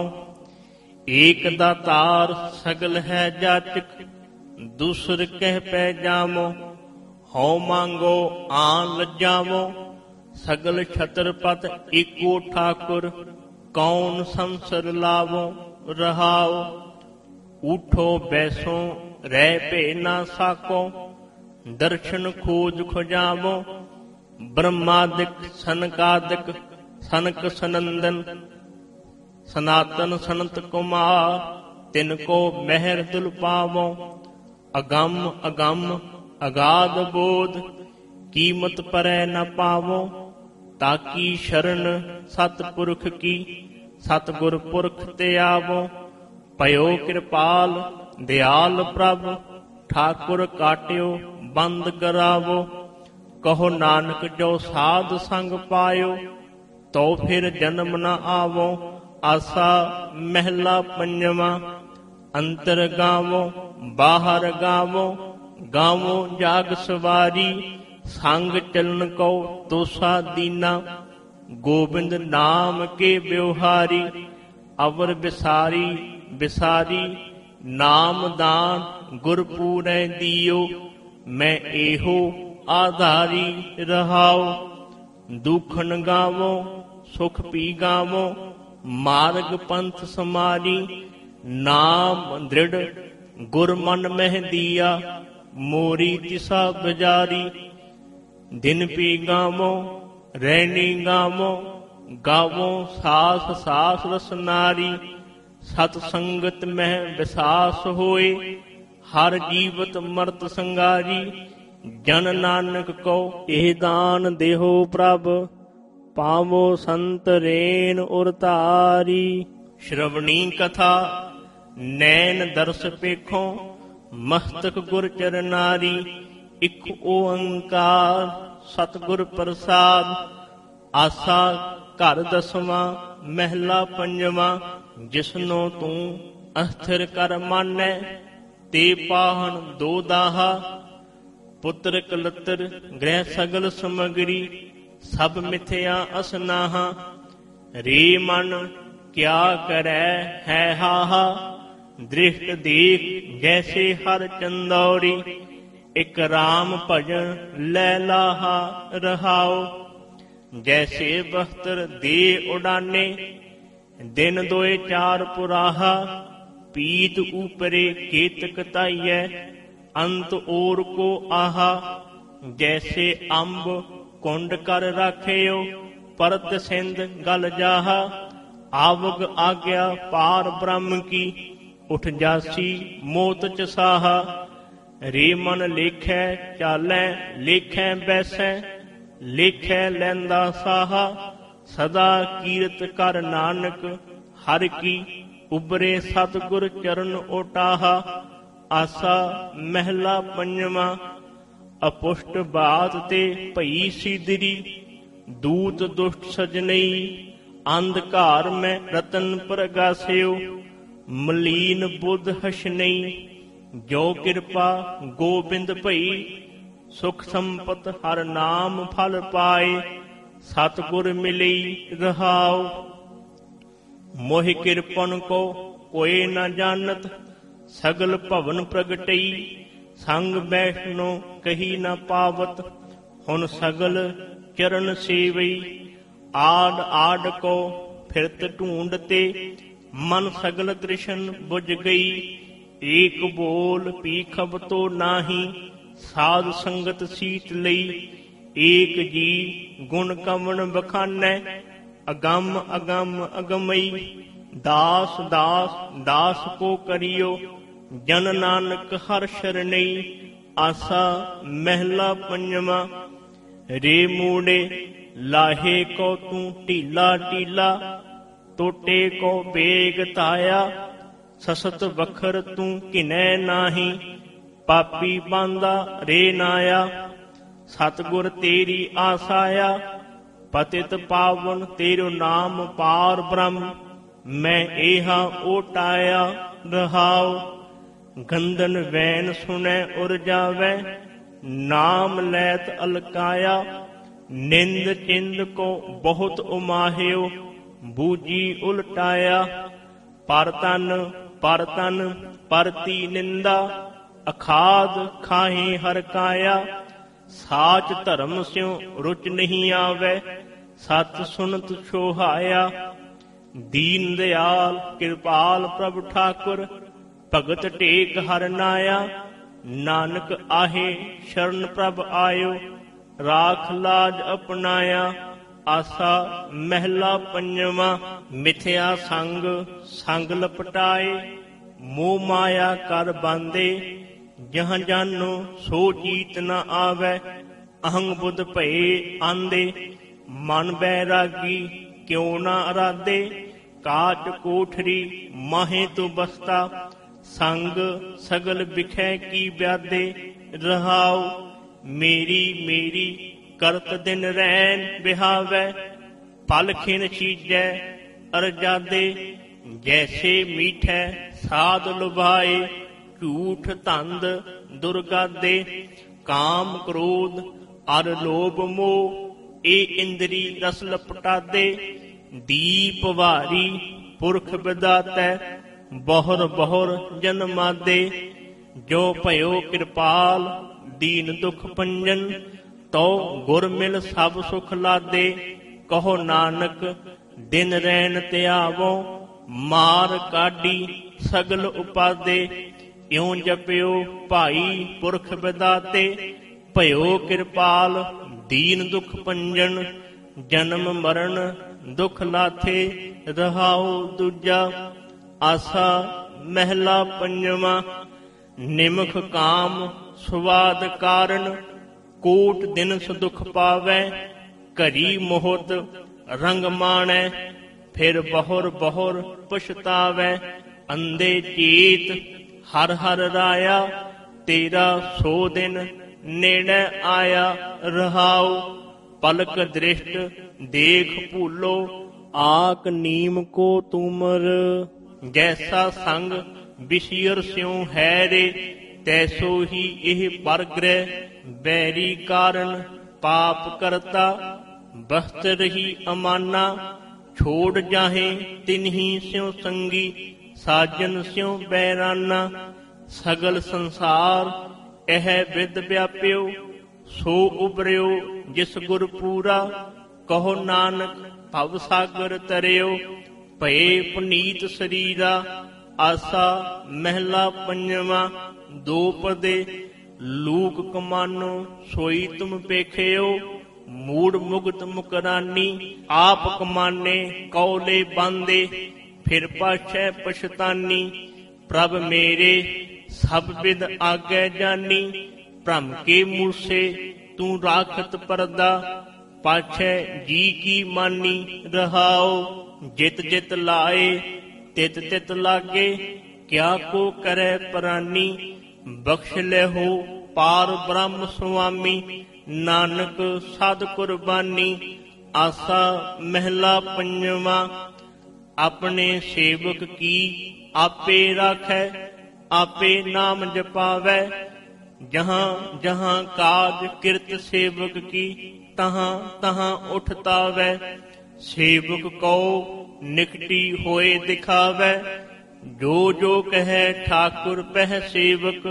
ਏਕ ਦਾਤਾਰ ਸਗਲ ਹੈ ਜਾਚਕ, ਦੂਸਰ ਕਹਿ ਪੈ ਜਾਮੋ। ਹਉ ਮੰਗੋ ਆਨ ਲੱਜਾਵੋ, ਸਗਲ ਛਤਰਪਤ ਏਕੋ ਠਾਕੁਰ। ਕੌਣ ਸੰਸਰ ਲਾਵੋ ਰਹਾਉ। ਉਠੋ ਬੈਸੋ ਰਹਿ ਭੇ ਨਾ ਸਾਕੋ, ਦਰਸ਼ਨ ਖੋਜ ਖੁਜਾਵੋ। ਬ੍ਰਹਮਾਦਿਕ ਸਨਕਾਦਿਕ ਸਨਕ ਸਨੰਦਨ, ਸਨਾਤਨ ਸਨਤ ਕੁਮਾਰ। ਤਿਨ ਕੋ ਮਹਿਰ ਦੁਲ ਪਾਵੋ। ਅਗੰਮ ਅਗੰਮ ਅਗਾਧ ਬੋਧ, ਕੀਮਤ ਪਰੈ ਨ ਪਾਵੋ। ਤਾਕੀ ਸ਼ਰਨ ਸਤਿਪੁਰਖ ਕੀ, ਸਤਿਗੁਰ ਪੁਰਖ ਤੇ ਆਵੋ। ਭਇਓ ਕਿਰਪਾਲ ਦਿਆਲ ਪ੍ਰਭ, ਠਾਕੁਰ ਕਾਟਿਓ ਬੰਦ ਕਰਾਵੋ। ਕਹੋ ਨਾਨਕ ਜੋ ਸਾਧ ਸੰਗ ਪਾਇਓ, ਤੋ ਫਿਰ ਜਨਮ ਨ ਆਵੋ। ਆਸਾ ਮਹਿਲਾ ਪੰਜਵਾ। ਅੰਤਰ ਗਾਵੋ ਬਾਹਰ ਗਾਵੋ, ਗਾਵੋ ਜਾਗ ਸਵਾਰੀ। ਸੰਗ ਚਲਨ ਕੋ ਤੋਸਾ ਦੀਨਾ, ਗੋਬਿੰਦ ਨਾਮ ਕੇ ਬਿਵਹਾਰੀ। ਅਵਰ ਬਿਸਾਰੀ ਬਿਸਾਰੀ, ਨਾਮ ਦਾਨ ਗੁਰ ਪੂਰੈ ਦਿਓ। ਮੈਂ ਇਹੋ ਆਧਾਰੀ ਰਹਾਉ। ਦੁਖਨ ਗਾਵੋ ਸੁਖ ਪੀ ਗਾਵੋ, ਮਾਰਗ ਪੰਥ ਸਮਾਰੀ। ਨਾਮ ਦ੍ਰਿੜ ਗੁਰ ਮਨ ਮਹਿ ਦੀਆ, ਮੋਰੀ ਤਿਸਾ ਬਜਾਰੀ। ਦਿਨ ਪੀ ਗਾਵੋ ਰਹਿਣੀ ਗਾਵੋ, ਗਾਵੋ ਸਾਸ ਸਾਸ ਰਸਨਾਰੀ। ਸਤ ਸੰਗਤ ਮਹਿ ਵਿਸਾਸ ਹੋਏ, ਹਰ ਜੀਵਤ ਮਰਤ ਸੰਗਾਰੀ। ਜਨ ਨਾਨਕ ਕੋ ਇਹ ਦਾਨ ਦੇਹੋ ਪ੍ਰਭ, ਪਾਵੋ ਸੰਤ ਰੇਨ ਉਰ ਧਾਰੀ। ਸ਼੍ਰਵਣੀ ਕਥਾ ਨੈਣ ਦਰਸ ਪੇਖੋ, ਮਸਤਕ ਗੁਰ ਚਰਨਾਰੀ। ਇਕ ਓੰਕਾਰ ਸਤਿਗੁਰ ਪ੍ਰਸਾਦ। ਆਸਾ ਘਰ ਦਸਵਾਂ ਮਹਿਲਾ ਪੰਜਵਾ। ਜਿਸਨੋ ਤੂੰ ਅਸਥਿਰ ਕਰ ਮਾਨੈ, ਤੇ ਪਾਹਣ ਦੋ ਦਾਹਾ। ਪੁੱਤਰ ਕਲਤਰ ਗ੍ਰਹਿ ਸਗਲ ਸਮਗਰੀ, ਸਭ ਮਿਥਿਆ ਅਸਨਾਹਾ। ਰੇ ਮਨ ਕਿਆ ਕਰੈ ਹੈ ਹਾਹਾ, ਦ੍ਰਿਸ਼ਟ ਦੇਖ ਜੈਸੇ ਹਰ ਚੰਦੌਰੀ। ਇਕ ਰਾਮ ਭਜਨ ਲੈ ਲਾਹਾ ਰਹਾਓ। ਜੈਸੇ ਬਖਤਰ ਦੇ ਉਡਾਨੇ ਦਿਨ ਦੋਏ ਚਾਰ ਪੁਰਾਹਾ। ਪੀਤ ਊਪਰੇ ਕੇਤਕ ਤਾਈਐ ਅੰਤ ਔਰ ਕੋ ਆਹਾ। ਜੈਸੇ ਅੰਬ ਕੁੰਡ ਕਰ ਰਾਖਿਓ ਪਰਤ ਸਿੰਧ ਗਲ ਜਾਹਾ। ਆਵਗ ਆਗਿਆ ਪਾਰ ਬ੍ਰਹਮ ਕੀ ਉਠ ਜਾਸੀ ਮੋਤ ਚ ਸਾਹਾ। ਰੇ ਮਨ ਲੇਖੈ ਚਾਲੈ ਲੇਖੈ ਬੈਸੈ ਲੇਖੈ ਲੈਂਦਾ ਸਾਹਾ। ਸਦਾ ਕੀਰਤ ਕਰ ਨਾਨਕ ਹਰਿ ਕੀ ਉਬਰੇ ਸਤਿਗੁਰ ਚਰਨ ਓਟਾਹਾ। ਆਸਾ ਮਹਿਲਾ ਪੰਜਵਾ। ਅਪੁਸ਼ਟ ਬਾਤ ਤੇ ਭਈ ਸਿਦਰੀ ਦੂਤ ਦੁਸ਼ਟ ਸਜਨਈ। ਅੰਧਕਾਰ ਮੈਂ ਰਤਨ ਪ੍ਰਗਾਸਿਓ ਮਲੀਨ ਬੁੱਧ ਹਸ਼ਨਈ। ਜੋ ਕਿਰਪਾ ਗੋਬਿੰਦ ਭਈ ਸੁਖ ਸੰਪਤ ਹਰ ਨਾਮ ਫਲ ਪਾਏ। ਸਤਿਗੁਰ ਮਿਲੀ ਰਹਾਉ। ਮੋਹਿ ਕਿਰਪਨ ਕੋ ਕੋਇ ਨ ਜਾਣਤ ਸਗਲ ਭਵਨ ਪ੍ਰਗਟਈ। ਸੰਗ ਬੈਠਨੋ ਕਹੀ ਨ ਪਾਵਤ ਹੁਣ ਸਗਲ ਚਰਨ ਸੇਵਈ। ਆਡ ਆਡ ਕੋ ਫਿਰਤ ਢੂੰਡ ਤੇ ਮਨ ਸਗਲ ਤ੍ਰਿਸ਼ਨ ਬੁਝ ਗਈ। ਏਕ ਬੋਲ ਪੀਖਬ ਤੋ ਨਾਹੀ ਸਾਧ ਸੰਗਤ ਸੀਤ ਲਈ। ਏਕ ਜੀ ਗੁਣ ਕਵਣ ਬਖਾਨੈ ਅਗੰਮ ਅਗੰਮ ਅਗਮਈ। ਦਾਸ ਦਾਸ ਦਾਸ ਕੋ ਕਰਿਓ ਜਨ ਨਾਨਕ ਹਰਿ ਸ਼ਰਣਈ। ਆਸਾ ਮਹਿਲਾ ਪੰਜਵਾ। ਰੇ ਮੂੜੇ ਲਾਹੇ ਕੋ ਤੂੰ ਢੀਲਾ ਢੀਲਾ ਟੋਟੇ ਕੋ ਬੇਗ ਧਾਇਆ। ਸਸਤ ਵਖਰ ਤੂੰ ਘਿਨੈ ਨਾਹੀ ਪਾਪੀ ਬਾਂਦਾ ਰੇ ਨਾਇਆ। ਸਤਿਗੁਰ ਤੇਰੀ ਆਸਾਇਆ ਪਤਿਤ ਪਾਵਨ ਤੇਰੋ ਨਾਮ ਪਾਰ ਬ੍ਰਹਮ। ਮੈਂ ਏਹਾ ਓਟਾਇਆ ਰਹਾਉ। ਗੰਦਨ ਵੈਨ ਸੁਣੈ ਉਰ ਜਾਵੈ ਨਾਮ ਲੈਤ ਅਲਕਾਇਆ। ਨਿੰਦ ਚਿੰਦ ਕੋ ਬਹੁਤ ਉਮਾਹਿਓ ਬੂਜੀ ਉਲਟਾਇਆ। ਪਰ ਤਨ ਪਰ ਤਨ ਪਰਤੀ ਨਿੰਦਾ ਅਖਾਦ ਖਾਹੀ ਹਰ ਕਾਇਆ। ਸਾਚ ਧਰਮ ਸਿਉ ਰੁਚ ਨਹੀਂ ਆਵੈ ਸਤ ਸੁਨਤ ਛੋਹਾਇਆ। ਦੀਨ ਦਿਆਲ ਕਿਰਪਾਲ ਪ੍ਰਭ ਠਾਕੁਰ ਭਗਤ ਟੇਕ ਹਰ ਨਾਇਆ। ਨਾਨਕ ਆਹੇ ਸ਼ਰਨ ਪ੍ਰਭ ਆਇਓ ਰਾਖ ਲਾਜ ਅਪਨਾਇਆ। ਆਸਾ ਮਹਿਲਾ ਪੰਜਵਾ। ਮਿਥਿਆ ਸੰਗ ਸੰਗ ਲਪਟਾਏ ਮੋਹ ਮਾਇਆ ਕਰ ਬਾਂਦੇ। ਜਹਾਂ ਜਾਨੋ ਸੋ ਜੀਤ ਨ ਆਵੈ ਅਹੰਗ ਬੁੱਧ ਭਏ ਆਂਦੇ। ਮਨ ਬੈਰਾਗੀ ਕਿਉ ਨਾ ਅਰਾਧੇ ਕਾਚ ਕੋਠਰੀ ਮਾਹੇ ਤੋ ਬਸਤਾ। ਸੰਗ ਸਗਲ ਬਿਖੈ ਕੀ ਵਿਆਦੇ ਰਹਾਉ। ਮੇਰੀ ਮੇਰੀ ਕਰਤ ਦਿਨ ਰੈਨ ਬਿਹਾਵੈ ਪਲ ਖਿਨ ਚੀਜੈ ਅਰਜਾਦੇ। ਜੈਸੇ ਮੀਠੈ ਸਾਧ ਲੁਭਾਏ ਝੂਠ ਧੰਦ ਦੁਰਗਾਦੇ। ਕਾਮ ਕ੍ਰੋਧ ਅਰ ਲੋਭ ਮੋਹ ਇਹ ਇੰਦਰੀ ਰਸ ਲਪਟਾਦੇ। ਦੀਪ ਵਾਰੀ ਪੁਰਖ ਵਿਦਾਤੈ ਬਹੁਰ ਬਹੁਰ ਜਨਮਾਦੇ। ਜੋ ਭਇਓ ਕਿਰਪਾਲ ਦੀਨ ਦੁਖ ਭੰਜਨ ਤੋ ਗੁਰ ਮਿਲ ਸਭ ਸੁਖ ਲਾਦੇ। ਕਹੋ ਨਾਨਕ ਦਿਨ ਰੈਣ ਧਿਆਵੋ ਮਾਰ ਕਾਢੀ ਸਗਲ ਉਪਾਦੇ। ਇਉ ਜਪਿਓ ਭਾਈ ਪੁਰਖ ਵਿਦਾਤੇ ਭਇਓ ਕਿਰਪਾਲ ਦੀਨ ਦੁਖ ਭੰਜਨ। ਜਨਮ ਮਰਨ ਦੁਖ ਲਾਥੇ ਰਹਾਉ ਦੂਜਾ। ਆਸਾ ਮਹਿਲਾ ਪੰਜਵਾ। ਨਿਮਖ ਕਾਮ ਸੁਵਾਦ ਕਾਰਨ ਕੋਟ ਦਿਨ ਸੁਖ ਪਾਵੈ। ਘਰੀ ਮੋਹਤ ਰੰਗ ਮਾਣੈ ਫਿਰ ਬਹੁਰ ਬਹੁਰ ਪਛਤਾਵੈ। ਅੰਦੇ ਚੇਤ ਹਰ ਹਰ ਰਾਇਆ ਤੇਰਾ ਸੋ ਦਿਨ ਨੇੜੇ ਆਇਆ ਰਹਾਉ। ਪਲਕ ਦ੍ਰਿਸ਼ਟ ਦੇਖ ਭੂਲੋ ਆਕ ਨੀਮ ਕੋ ਤੁਮਰ। ਜੈਸਾ ਸੰਗ ਵਿਸ਼ਿਅਰ ਸਿਉ ਹੈ ਰੇ ਤੈਸੋ ਹੀ ਇਹ ਪਰਗ੍ਰਹਿ। ਬੈਰੀ ਕਾਰਨ ਪਾਪ ਕਰਤਾ ਬਸਤ ਰਹੀ ਅਮਾਨਾ। ਛੋੜ ਜਾਹੇ ਤਿਨਹੀ ਸਿਉ ਸੰਗੀ ਸਾਜਨ ਸਿਉ ਬੈਰਾਨਾ। ਸਗਲ ਸੰਸਾਰ ਇਹ ਵਿਦ ਵਿਆਪਿਓ ਸੋ ਉਬਰਿਓ ਜਿਸ ਗੁਰ ਪੂਰਾ। ਕਹੋ ਨਾਨਕ ਭਵ ਸਾਗਰ ਤਰਿਓ ਭਏ ਪੁਨੀਤ ਸਰੀਰਾ। ਆਸਾ ਮਹਿਲਾ ਪੰਜਵਾ। ਦੋ ਪਦੇ ਲੂਕ ਕਮਾਨੋ ਸੋਈ ਤੁਮ ਪੇਖਿਓ। ਮੂੜ ਮੁਗਤ ਮੁਕਰਾਨੀ ਆਪ ਕਮਾਨੇ ਕੌਲੇ ਬਾਂਦੇ। ਫਿਰ ਪਾਛੈ ਪਛਤਾਨੀ ਪ੍ਰਭ ਮੇਰੇ ਸਭ ਵਿਦ ਆਗੈ ਜਾਨੀ। ਭ੍ਰਮ ਕੇ ਮੂਸੇ ਤੂੰ ਰਾਖਤ ਪਰਦਾ ਪਾਛੈ ਜੀ ਕੀ ਮਾਨੀ। ਰਹਾਉ ਜਿਤ ਜਿਤ ਲਾਏ ਤਿਤ ਤਿਤ ਲਾਗੇ ਕਿਆ ਕੋ ਕਰੈ ਪ੍ਰਾਨੀ। ਬਖਸ਼ ਲੈਹੋ ਪਾਰ ਬ੍ਰਹਮ ਸੁਆਮੀ ਨਾਨਕ ਸਦ ਕੁਰਬਾਨੀ। ਆਸਾ ਮਹਿਲਾ ਪੰਜਵਾ। ਆਪਣੇ ਸੇਵਕ ਕੀ ਆਪੇ ਰਾਖੈ ਆਪੇ ਨਾਮ ਜਪਾਵੈ। ਜਹਾਂ ਜਹਾਂ ਕਾਜ ਕਿਰਤ ਸੇਵਕ ਕੀ ਤਹਾਂ ਤਹਾਂ ਉਠਤਾਵੈ। ਸੇਵਕ ਕਉ ਨਿਕਟੀ ਹੋਏ ਦਿਖਾਵੈ। ਜੋ ਜੋ ਕਹੈ ਠਾਕੁਰ ਪਹਿ ਸੇਵਕ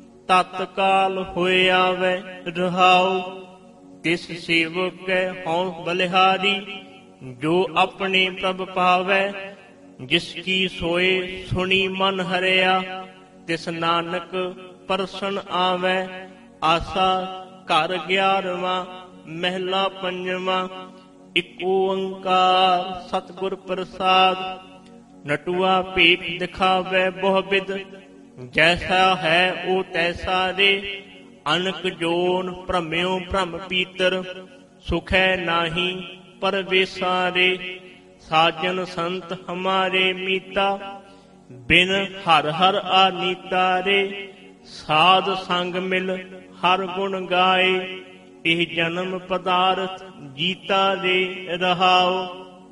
ਤਤਕਾਲ ਹੋਏ ਆਵੈ। ਰਹਾਉ ਤਿਸ ਸੇਵਕ ਕੈ ਹਉ ਬਲਿਹਾਰੀ ਜੋ ਆਪਣੇ ਪ੍ਰਭ ਪਾਵੈ। ਜਿਸ ਕੀ ਸੋਏ ਸੁਣੀ ਮਨ ਹਰਿਆ ਤਿਸ ਨਾਨਕ ਪਰਸਨ ਆਵੈ। ਆਸਾ ਘਰ ਗਿਆਰਵਾਂ ਮਹਿਲਾ ਪੰਜਵਾਂ। ਇਕ ਓੰਕਾਰ ਸਤਿਗੁਰ ਪ੍ਰਸਾਦ। ਨਟੂਆ ਭੇਖ ਦਿਖਾਵੈ ਬਹੁ ਬਿਦ ਜੈਸਾ ਹੈ ਉਹ ਤੈਸਾ ਰੇ। ਅਨਕ ਜੋਨ ਭ੍ਰਮਿਓ ਭ੍ਰਮ ਪੀਤਰ ਸੁਖੈ ਨਾਹੀ ਪਰਵੇਸਾ ਰੇ। ਸਾਜਨ ਸੰਤ ਹਮਾਰੇ ਮੀਤਾ ਬਿਨ ਹਰ ਹਰ ਆਨੀਤਾ ਰੇ। ਸਾਧ ਸੰਗ ਮਿਲ ਹਰ ਗੁਣ ਗਾਏ ਇਹ ਜਨਮ ਪਦਾਰਥ ਜੀਤਾ ਰੇ। ਰਹਾਉ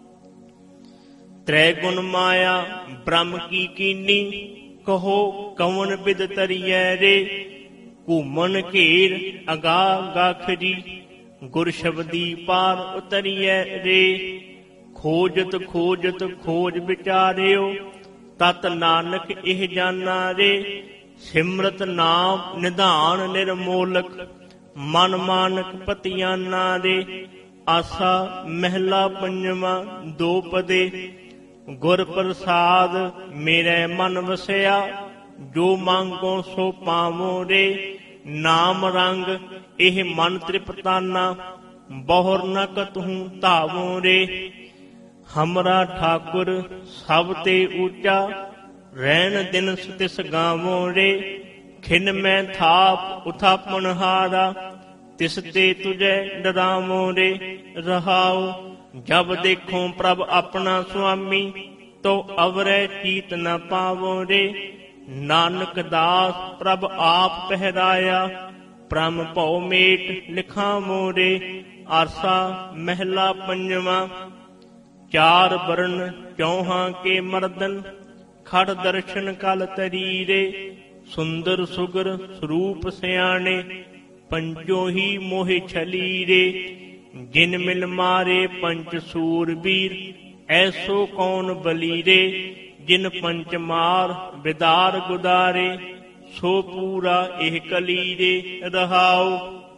ਤ੍ਰੈ ਗੁਣ ਮਾਇਆ ਬ੍ਰਹਮ ਕੀ ਕੀਨੀ ਕਹੋ ਕਵਣ ਬਿਦ ਤਰੀਐ ਰੇ। ਘੂਮਨ ਘੇਰ ਅਗਾ ਗਾਖਰੀ ਗੁਰ ਸ਼ਬਦੀ ਪਾਰ ਉਤਰੀਐ ਰੇ। ਖੋਜਤ ਖੋਜਤ ਖੋਜ ਵਿਚਾਰਿਓ ਤਤ ਨਾਨਕ ਇਹ ਜਾਨਾ ਰੇ। ਸਿਮਰਤ ਨਾਮ ਨਿਧਾਨ ਨਿਰਮੋਲਕ ਮਨ ਮਾਨਕ ਪਤਿਆਨਾ ਰੇ। ਆਸਾ ਮਹਿਲਾ ਪੰਜਵਾਂ। ਦੋ ਪਦੇ ਗੁਰ ਪ੍ਰਸਾਦ ਮੇਰੇ ਮਨ ਵਸਿਆ ਜੋ ਮੰਗੋ ਸੋ ਪਾਵੋ ਰੇ। ਨਾਮ ਰੰਗ ਇਹ ਮਨ ਤ੍ਰਿਪਤਾਨਾ ਬਹੁਰ ਨ ਕਤਹੂ ਧਾਵੋ ਰੇ। ਹਮਰਾ ਠਾਕੁਰ ਸਭ ਤੇ ਊਚਾ ਰਹਿਣ ਦਿਨ ਤਿਸ ਗਾਵੋ ਰੇ। ਖਿਨ ਮੈਂ ਥਾਪ ਉਥਾਪਨ ਹਾਰਾ ਤਿਸ ਤੇ ਤੁਝੈ ਡਰਾਵੋ ਰੇ। ਰਹਾਉ ਜਬ ਦੇਖੋ ਪ੍ਰਭ ਆਪਣਾ ਸੁਆਮੀ ਤੋ ਅਵਰੈ ਚੀਤ ਨ ਪਾਵੋ ਰੇ। ਨਾਨਕ ਦਾਸ ਪ੍ਰਭ ਆਪ ਪਹਿਰਾਇਆ ਪ੍ਰਮ ਭਉ ਮੇਟ ਲਿਖਾਵੋ ਰੇ। ਆਸਾ ਮਹਿਲਾ ਪੰਜਵਾਂ। ਚਾਰ ਬਰਨ ਚੌਹਾਂ ਕੇ ਮਰਦਨ ਖੜ ਦਰਸ਼ਨ ਕਲ ਤਰੀਰੇ। ਸੁੰਦਰ ਸੁਗਰ ਸਰੂਪ ਸਿਆਣੇ ਪੰਜੋ ਹੀ ਮੋਹਿ ਛਲੀਰੇ। ਜਿਨ ਮਿਲ ਮਾਰੇ ਪੰਚ ਸੂਰਬੀਰ ਐਸੋ ਕੌਣ ਬਲੀਰੇ। ਜਿਨ ਪੰਚ ਮਾਰ ਵਿਦਾਰ ਗੁਦਾਰੇ ਸੋ ਪੂਰਾ ਇਹ ਕਲੀਰੇ। ਰਹਾਉ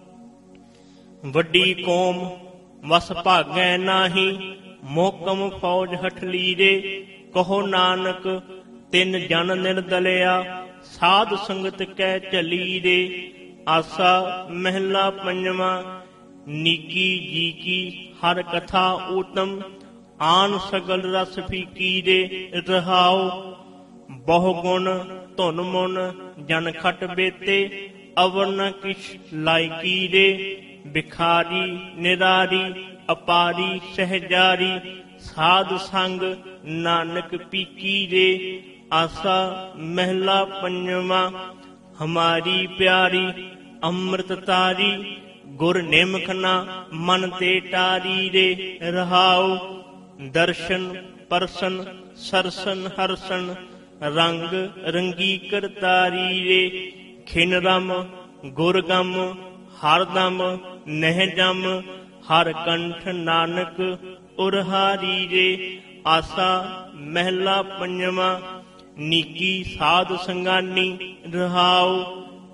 ਵੱਡੀ ਕੌਮ ਵਸ ਭਾਗੈ ਨਾਹੀ ਮੋਕਮ ਫੌਜ ਹਠਲੀਰੇ। ਕਹੋ ਨਾਨਕ ਤਿੰਨ ਜਨ ਨਿਰਦਲਿਆ ਸਾਧ ਸੰਗਤ ਕੈ ਝਲੀਰੇ। ਆਸਾ ਮਹਿਲਾ ਪੰਜਵਾਂ। ਨੀਕੀ ਜੀ ਕੀ ਹਰ ਕਥਾ ਊਤਮ ਆਨ ਸਗਲ ਰਸ ਫੀਕੀਰੇ। ਰਹਾਉ ਬਹੁ ਗੁਣ ਧੁਨ ਮੁਨ ਜਨ ਖਟ ਬੇਤੇ ਅਵਰ ਨ ਕਿਛ ਲਾਇਕੀ ਰੇ। ਬਿਖਾਰੀ ਨਿਰਾਰੀ ਅਪਾਰੀ ਸਹਿਜਾਰੀ ਸਾਧ ਸੰਗ ਨਾਨਕ ਪੀਕੀ ਰੇ। ਆਸਾ ਮਹਿਲਾ ਪੰਜਵਾਂ। ਹਮਾਰੀ ਪਿਆਰੀ ਅੰਮ੍ਰਿਤ ਤਾਰੀ ਗੁਰ ਨਿਮਖ ਨਾ ਮਨ ਤੇ ਟਾਰੀ ਰੇ। ਰਹਾਉ ਦਰਸ਼ਨ ਪਰਸਨ ਸਰਸਨ ਹਰਸਨ ਰੰਗ ਰੰਗੀ ਕਰਤਾਰੀ ਰੇ। ਖਿਨ ਰਮ ਗੁਰ ਗਮ ਹਰ ਦਮ ਨਹਿ ਜਮ ਹਰ ਕੰਠ ਨਾਨਕ ਉਰਹਾਰੀ ਰੇ। ਆਸਾ ਮਹਿਲਾ ਪੰਜਵਾਂ। ਨੀਕੀ ਸਾਧ ਸੰਗਾਨੀ ਰਹਾਉ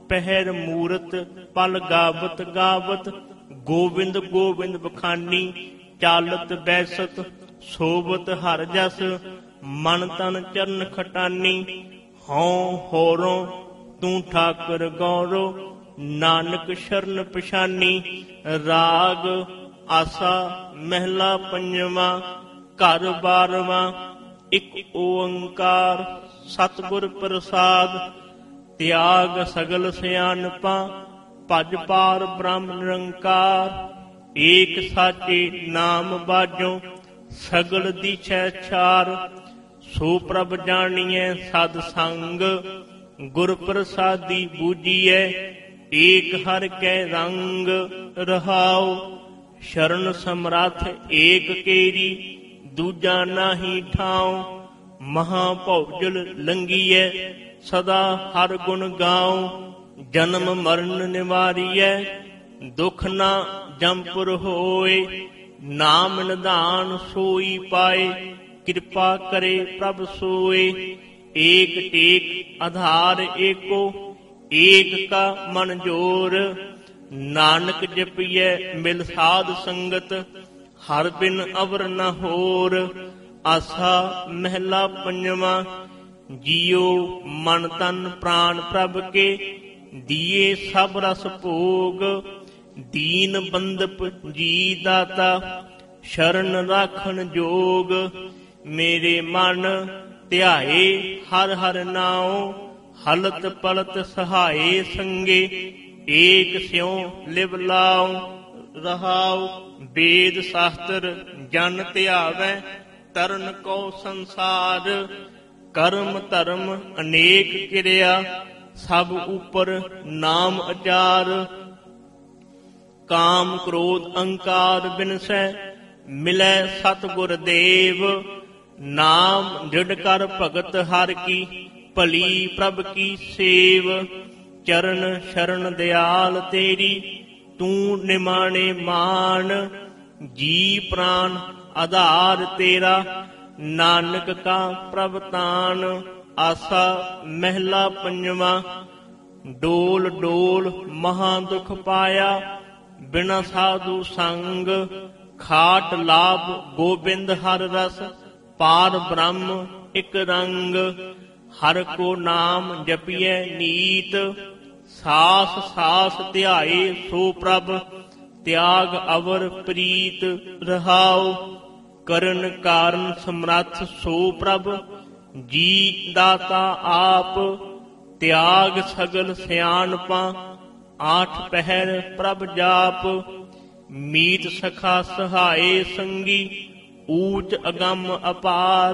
ਪਹਿਰ ਮੂਰਤ ਪਲ ਗਾਵਤ ਗਾਵਤ, ਗੋਬਿੰਦ ਗੋਬਿੰਦ ਬਖਾਨੀ ਚਾਲਤ ਬੈਸਤ, ਸੋਵਤ ਹਰ ਜਸ ਮਨ ਤਨ ਚਰਨ ਖਟਾਨੀ। ਹਉ ਹੋਰੋਂ ਤੂੰ ਠਾਕੁਰ ਗੌਰੋ, ਨਾਨਕ ਸ਼ਰਨ ਪਛਾਨੀ। ਰਾਗ ਆਸਾ ਮਹਿਲਾ ਪੰਜਵਾਂ, ਘਰ ਬਾਰਵਾਂ। ਇੱਕ ਓੰਕਾਰ ਸਤਿਗੁਰ ਪ੍ਰਸਾਦ, ਤਿਆਗ ਸਗਲ ਸਿਆਣਪਾਂ, ਭਜ ਪਾਰ ਬ੍ਰਹਮ ਨਿਰੰਕਾਰ। ਏਕ ਸਾਚੇ ਨਾਮ ਬਾਝੋਂ, ਸਗਲ ਦੀਛੈ ਛਾਰ। ਸੋ ਪ੍ਰਭ ਜਾਣੀਐ ਸਦ ਸੰਗ, ਗੁਰ ਪ੍ਰਸਾਦੀ ਬੂਝੀਐ। ਏਕ ਹਰਿ ਕੈ ਰੰਗ ਰਹਾਉ, ਸ਼ਰਨ ਸਮਰੱਥ ਏਕ ਕੇਰੀ। ਦੂਜਾ ਨਾਹੀ ਠਾਉ, ਮਹਾ ਭਉਜਲ ਲੰਘੀਐ। ਸਦਾ ਹਰ ਗੁਣ ਗਾਉ, ਜਨਮ ਮਰਨ ਨਿਵਾਰੀਐ। ਦੁਖ ਨਾ ਜੰਪੁਰ ਹੋਏ, ਨਾਮ ਨਿਧਾਨ ਸੋਈ ਪਾਏ। ਕਿਰਪਾ ਕਰੇ ਪ੍ਰਭ ਸੋਏ, ਏਕ ਟੇਕ ਆਧਾਰ ਏਕੋ। ਏਕ ਕਾ ਮਨ ਜੋਰ, ਨਾਨਕ ਜਪੀਐ ਮਿਲ ਸਾਧ ਸੰਗਤ। ਹਰ ਬਿਨ ਅਵਰ ਨ ਹੋਰ। ਆਸਾ ਮਹਿਲਾ ਪੰਜਵਾਂ, ਜੀਉ ਮਨ ਤਨ ਪ੍ਰਾਣ ਪ੍ਰਭ ਕੇ। ਦੀਏ ਸਭ ਰਸ ਭੋਗ, ਦੀਨ ਬੰਦਪ ਜੀ ਦਾਤਾ। ਸ਼ਰਨ ਰਾਖਣ ਜੋਗ, ਮੇਰੇ ਮਨ ਧਿਆਏ ਹਰ ਹਰ ਨਾਉ। ਹਲਤ ਪਲਤ ਸਹਾਏ ਸੰਗੇ, ਏਕ ਸਿਉ ਲਿਵ ਲਾਉ। ਰਹਾਉ ਵੇਦ ਸ਼ਾਸਤਰ ਜਨ ਧਿਆਵੈ, ਤਰਨ ਕੋ ਸੰਸਾਰ। ਕਰਮ ਧਰਮ ਅਨੇਕ ਕਿਰਿਆ, ਸਭ ਉਪਰ ਨਾਮ ਅਚਾਰ। ਕਾਮ ਕ੍ਰੋਧ ਅਹੰਕਾਰ ਬਿਨਸੈ, ਮਿਲੈ ਸਤਿਗੁਰ ਦੇਵ। ਨਾਮ ਦ੍ਰਿੜ ਕਰ ਭਗਤ ਹਰਿ ਕੀ, ਭਲੀ ਪ੍ਰਭ ਕੀ ਸੇਵ। ਚਰਨ ਸ਼ਰਨ ਦਿਆਲ ਤੇਰੀ, ਤੂੰ ਨਿਮਾਣੇ ਮਾਨ। ਜੀ ਪ੍ਰਾਨ ਆਧਾਰ ਤੇਰਾ, ਨਾਨਕ ਕਾ ਪ੍ਰਭ ਤਾਨ। ਆਸਾ ਮਹਿਲਾ ਪੰਜਵਾਂ, ਡੋਲ ਡੋਲ ਮਹਾ ਦੁਖ ਪਾਇਆ। ਬਿਨਾ ਸਾਧੂ ਸੰਗ, ਖਾਟ ਲਾਭ ਗੋਬਿੰਦ ਹਰ ਰਸ। ਪਾਰ ਬ੍ਰਹਮ ਇਕ ਰੰਗ, ਹਰ ਕੋ ਨਾਮ ਜਪੀਐ ਨੀਤ। ਸਾਸ ਸਾਸ ਧਿਆਏ ਸੋ ਪ੍ਰਭ, ਤਿਆਗ ਅਵਰ ਪ੍ਰੀਤ। ਰਹਾਉ ਕਰਨ ਕਾਰਨ ਸਮਰੱਥ ਸੋ ਪ੍ਰਭ, ਜੀ ਦਾਤਾ ਆਪ। ਤਿਆਗ ਸਗਲ ਸਿਆਣਪਾਂ, ਆਠ ਪਹਿਰ ਪ੍ਰਭ ਜਾਪ। ਮੀਤ ਸਖਾ ਸਹਾਏ ਸੰਗੀ, ਊਚ ਅਗੰਮ ਅਪਾਰ।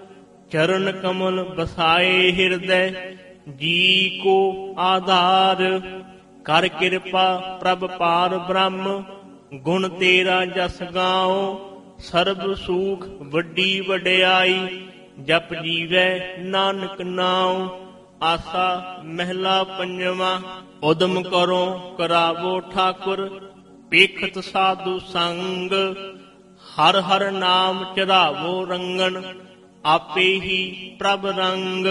ਚਰਨ ਕਮਲ ਬਸਾਏ ਹਿਰਦੈ, ਜੀ ਕੋ ਆਧਾਰ। ਕਰ ਕਿਰਪਾ ਪ੍ਰਭ ਪਾਰ ਬ੍ਰਹਮ, ਗੁਣ ਤੇਰਾ ਜਸ ਗਾਉ। ਸਰਬ ਸੂਖ ਵੱਡੀ ਵਡਿਆਈ, ਜਪ ਜੀਵੈ ਨਾਨਕ ਨਾਉ। ਆਸਾ ਮਹਿਲਾ ਪੰਜਵਾਂ, ਉਦਮ ਕਰੋ ਕਰਾਵੋ ਠਾਕੁਰ। ਪੇਖਤ ਸਾਧੂ ਸੰਗ, ਹਰ ਹਰ ਨਾਮ ਚੜਾਵੋ ਰੰਗਨ। ਆਪੇ ਹੀ ਪ੍ਰਭ ਰੰਗ,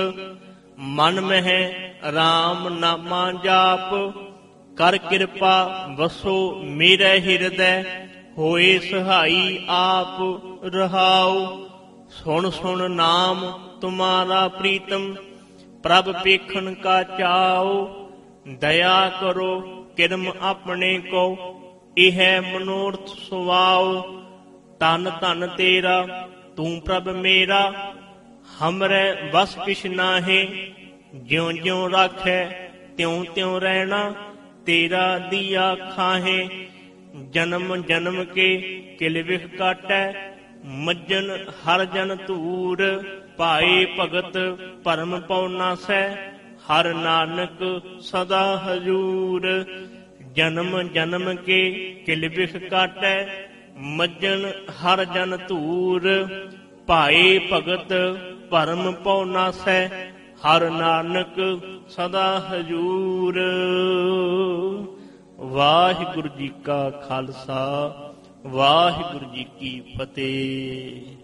ਮਨ ਮਹਿ ਰਾਮ ਨਾਮਾ ਜਾਪ। ਕਰ ਕਿਰਪਾ ਵਸੋ ਮੇਰੇ ਹਿਰਦੈ, ਹੋਏ ਸਹਾਈ ਆਪ। ਰਹਾਉ ਸੁਣ ਸੁਣ ਨਾਮ ਤੁਮਾਰਾ ਪ੍ਰੀਤਮ, ਪ੍ਰਭ ਪੇਖਣ ਕਾ ਚਾਉ। ਦਇਆ ਕਰੋ ਕਿਰਮ ਆਪਣੇ ਕੋ, ਇਹ ਮਨੋਰਥ ਸੁਵਾਉ। ਤਨ ਧਨ ਤੇਰਾ ਤੂੰ ਪ੍ਰਭ ਮੇਰਾ, ਹਮਰੇ ਵਸ ਕਿਛ ਨਾਹੀਂ। ਜਿਉ ਜਿਉ ਰਾਖੈ ਤਿਉ ਤਿਉ ਰਹਿਣਾ, ਤੇਰਾ ਦੀਆ ਖਾਹੇ। ਜਨਮ ਜਨਮ ਕੇ ਕਿਲ ਵਿਖ ਕਾਟੈ, ਮੱਜਨ ਹਰ ਜਨ ਧੂਰ। ਭਾਏ ਭਗਤ ਭਰਮ ਪਉ ਨਾਸੈ, ਹਰ ਨਾਨਕ ਸਦਾ ਹਜੂਰ। ਜਨਮ ਜਨਮ ਕੇ ਕਿਲ ਵਿਖ ਕਾਟੈ, ਮੱਜਨ ਹਰ ਜਨ ਧੂਰ। ਭਾਏ ਭਗਤ ਭਰਮ ਪਉ ਨਾਸੈ, ਹਰ ਨਾਨਕ ਸਦਾ ਹਜੂਰ। ਵਾਹਿਗੁਰੂ ਜੀ ਕਾ ਖਾਲਸਾ, ਵਾਹਿਗੁਰੂ ਜੀ ਕੀ ਫਤਿਹ।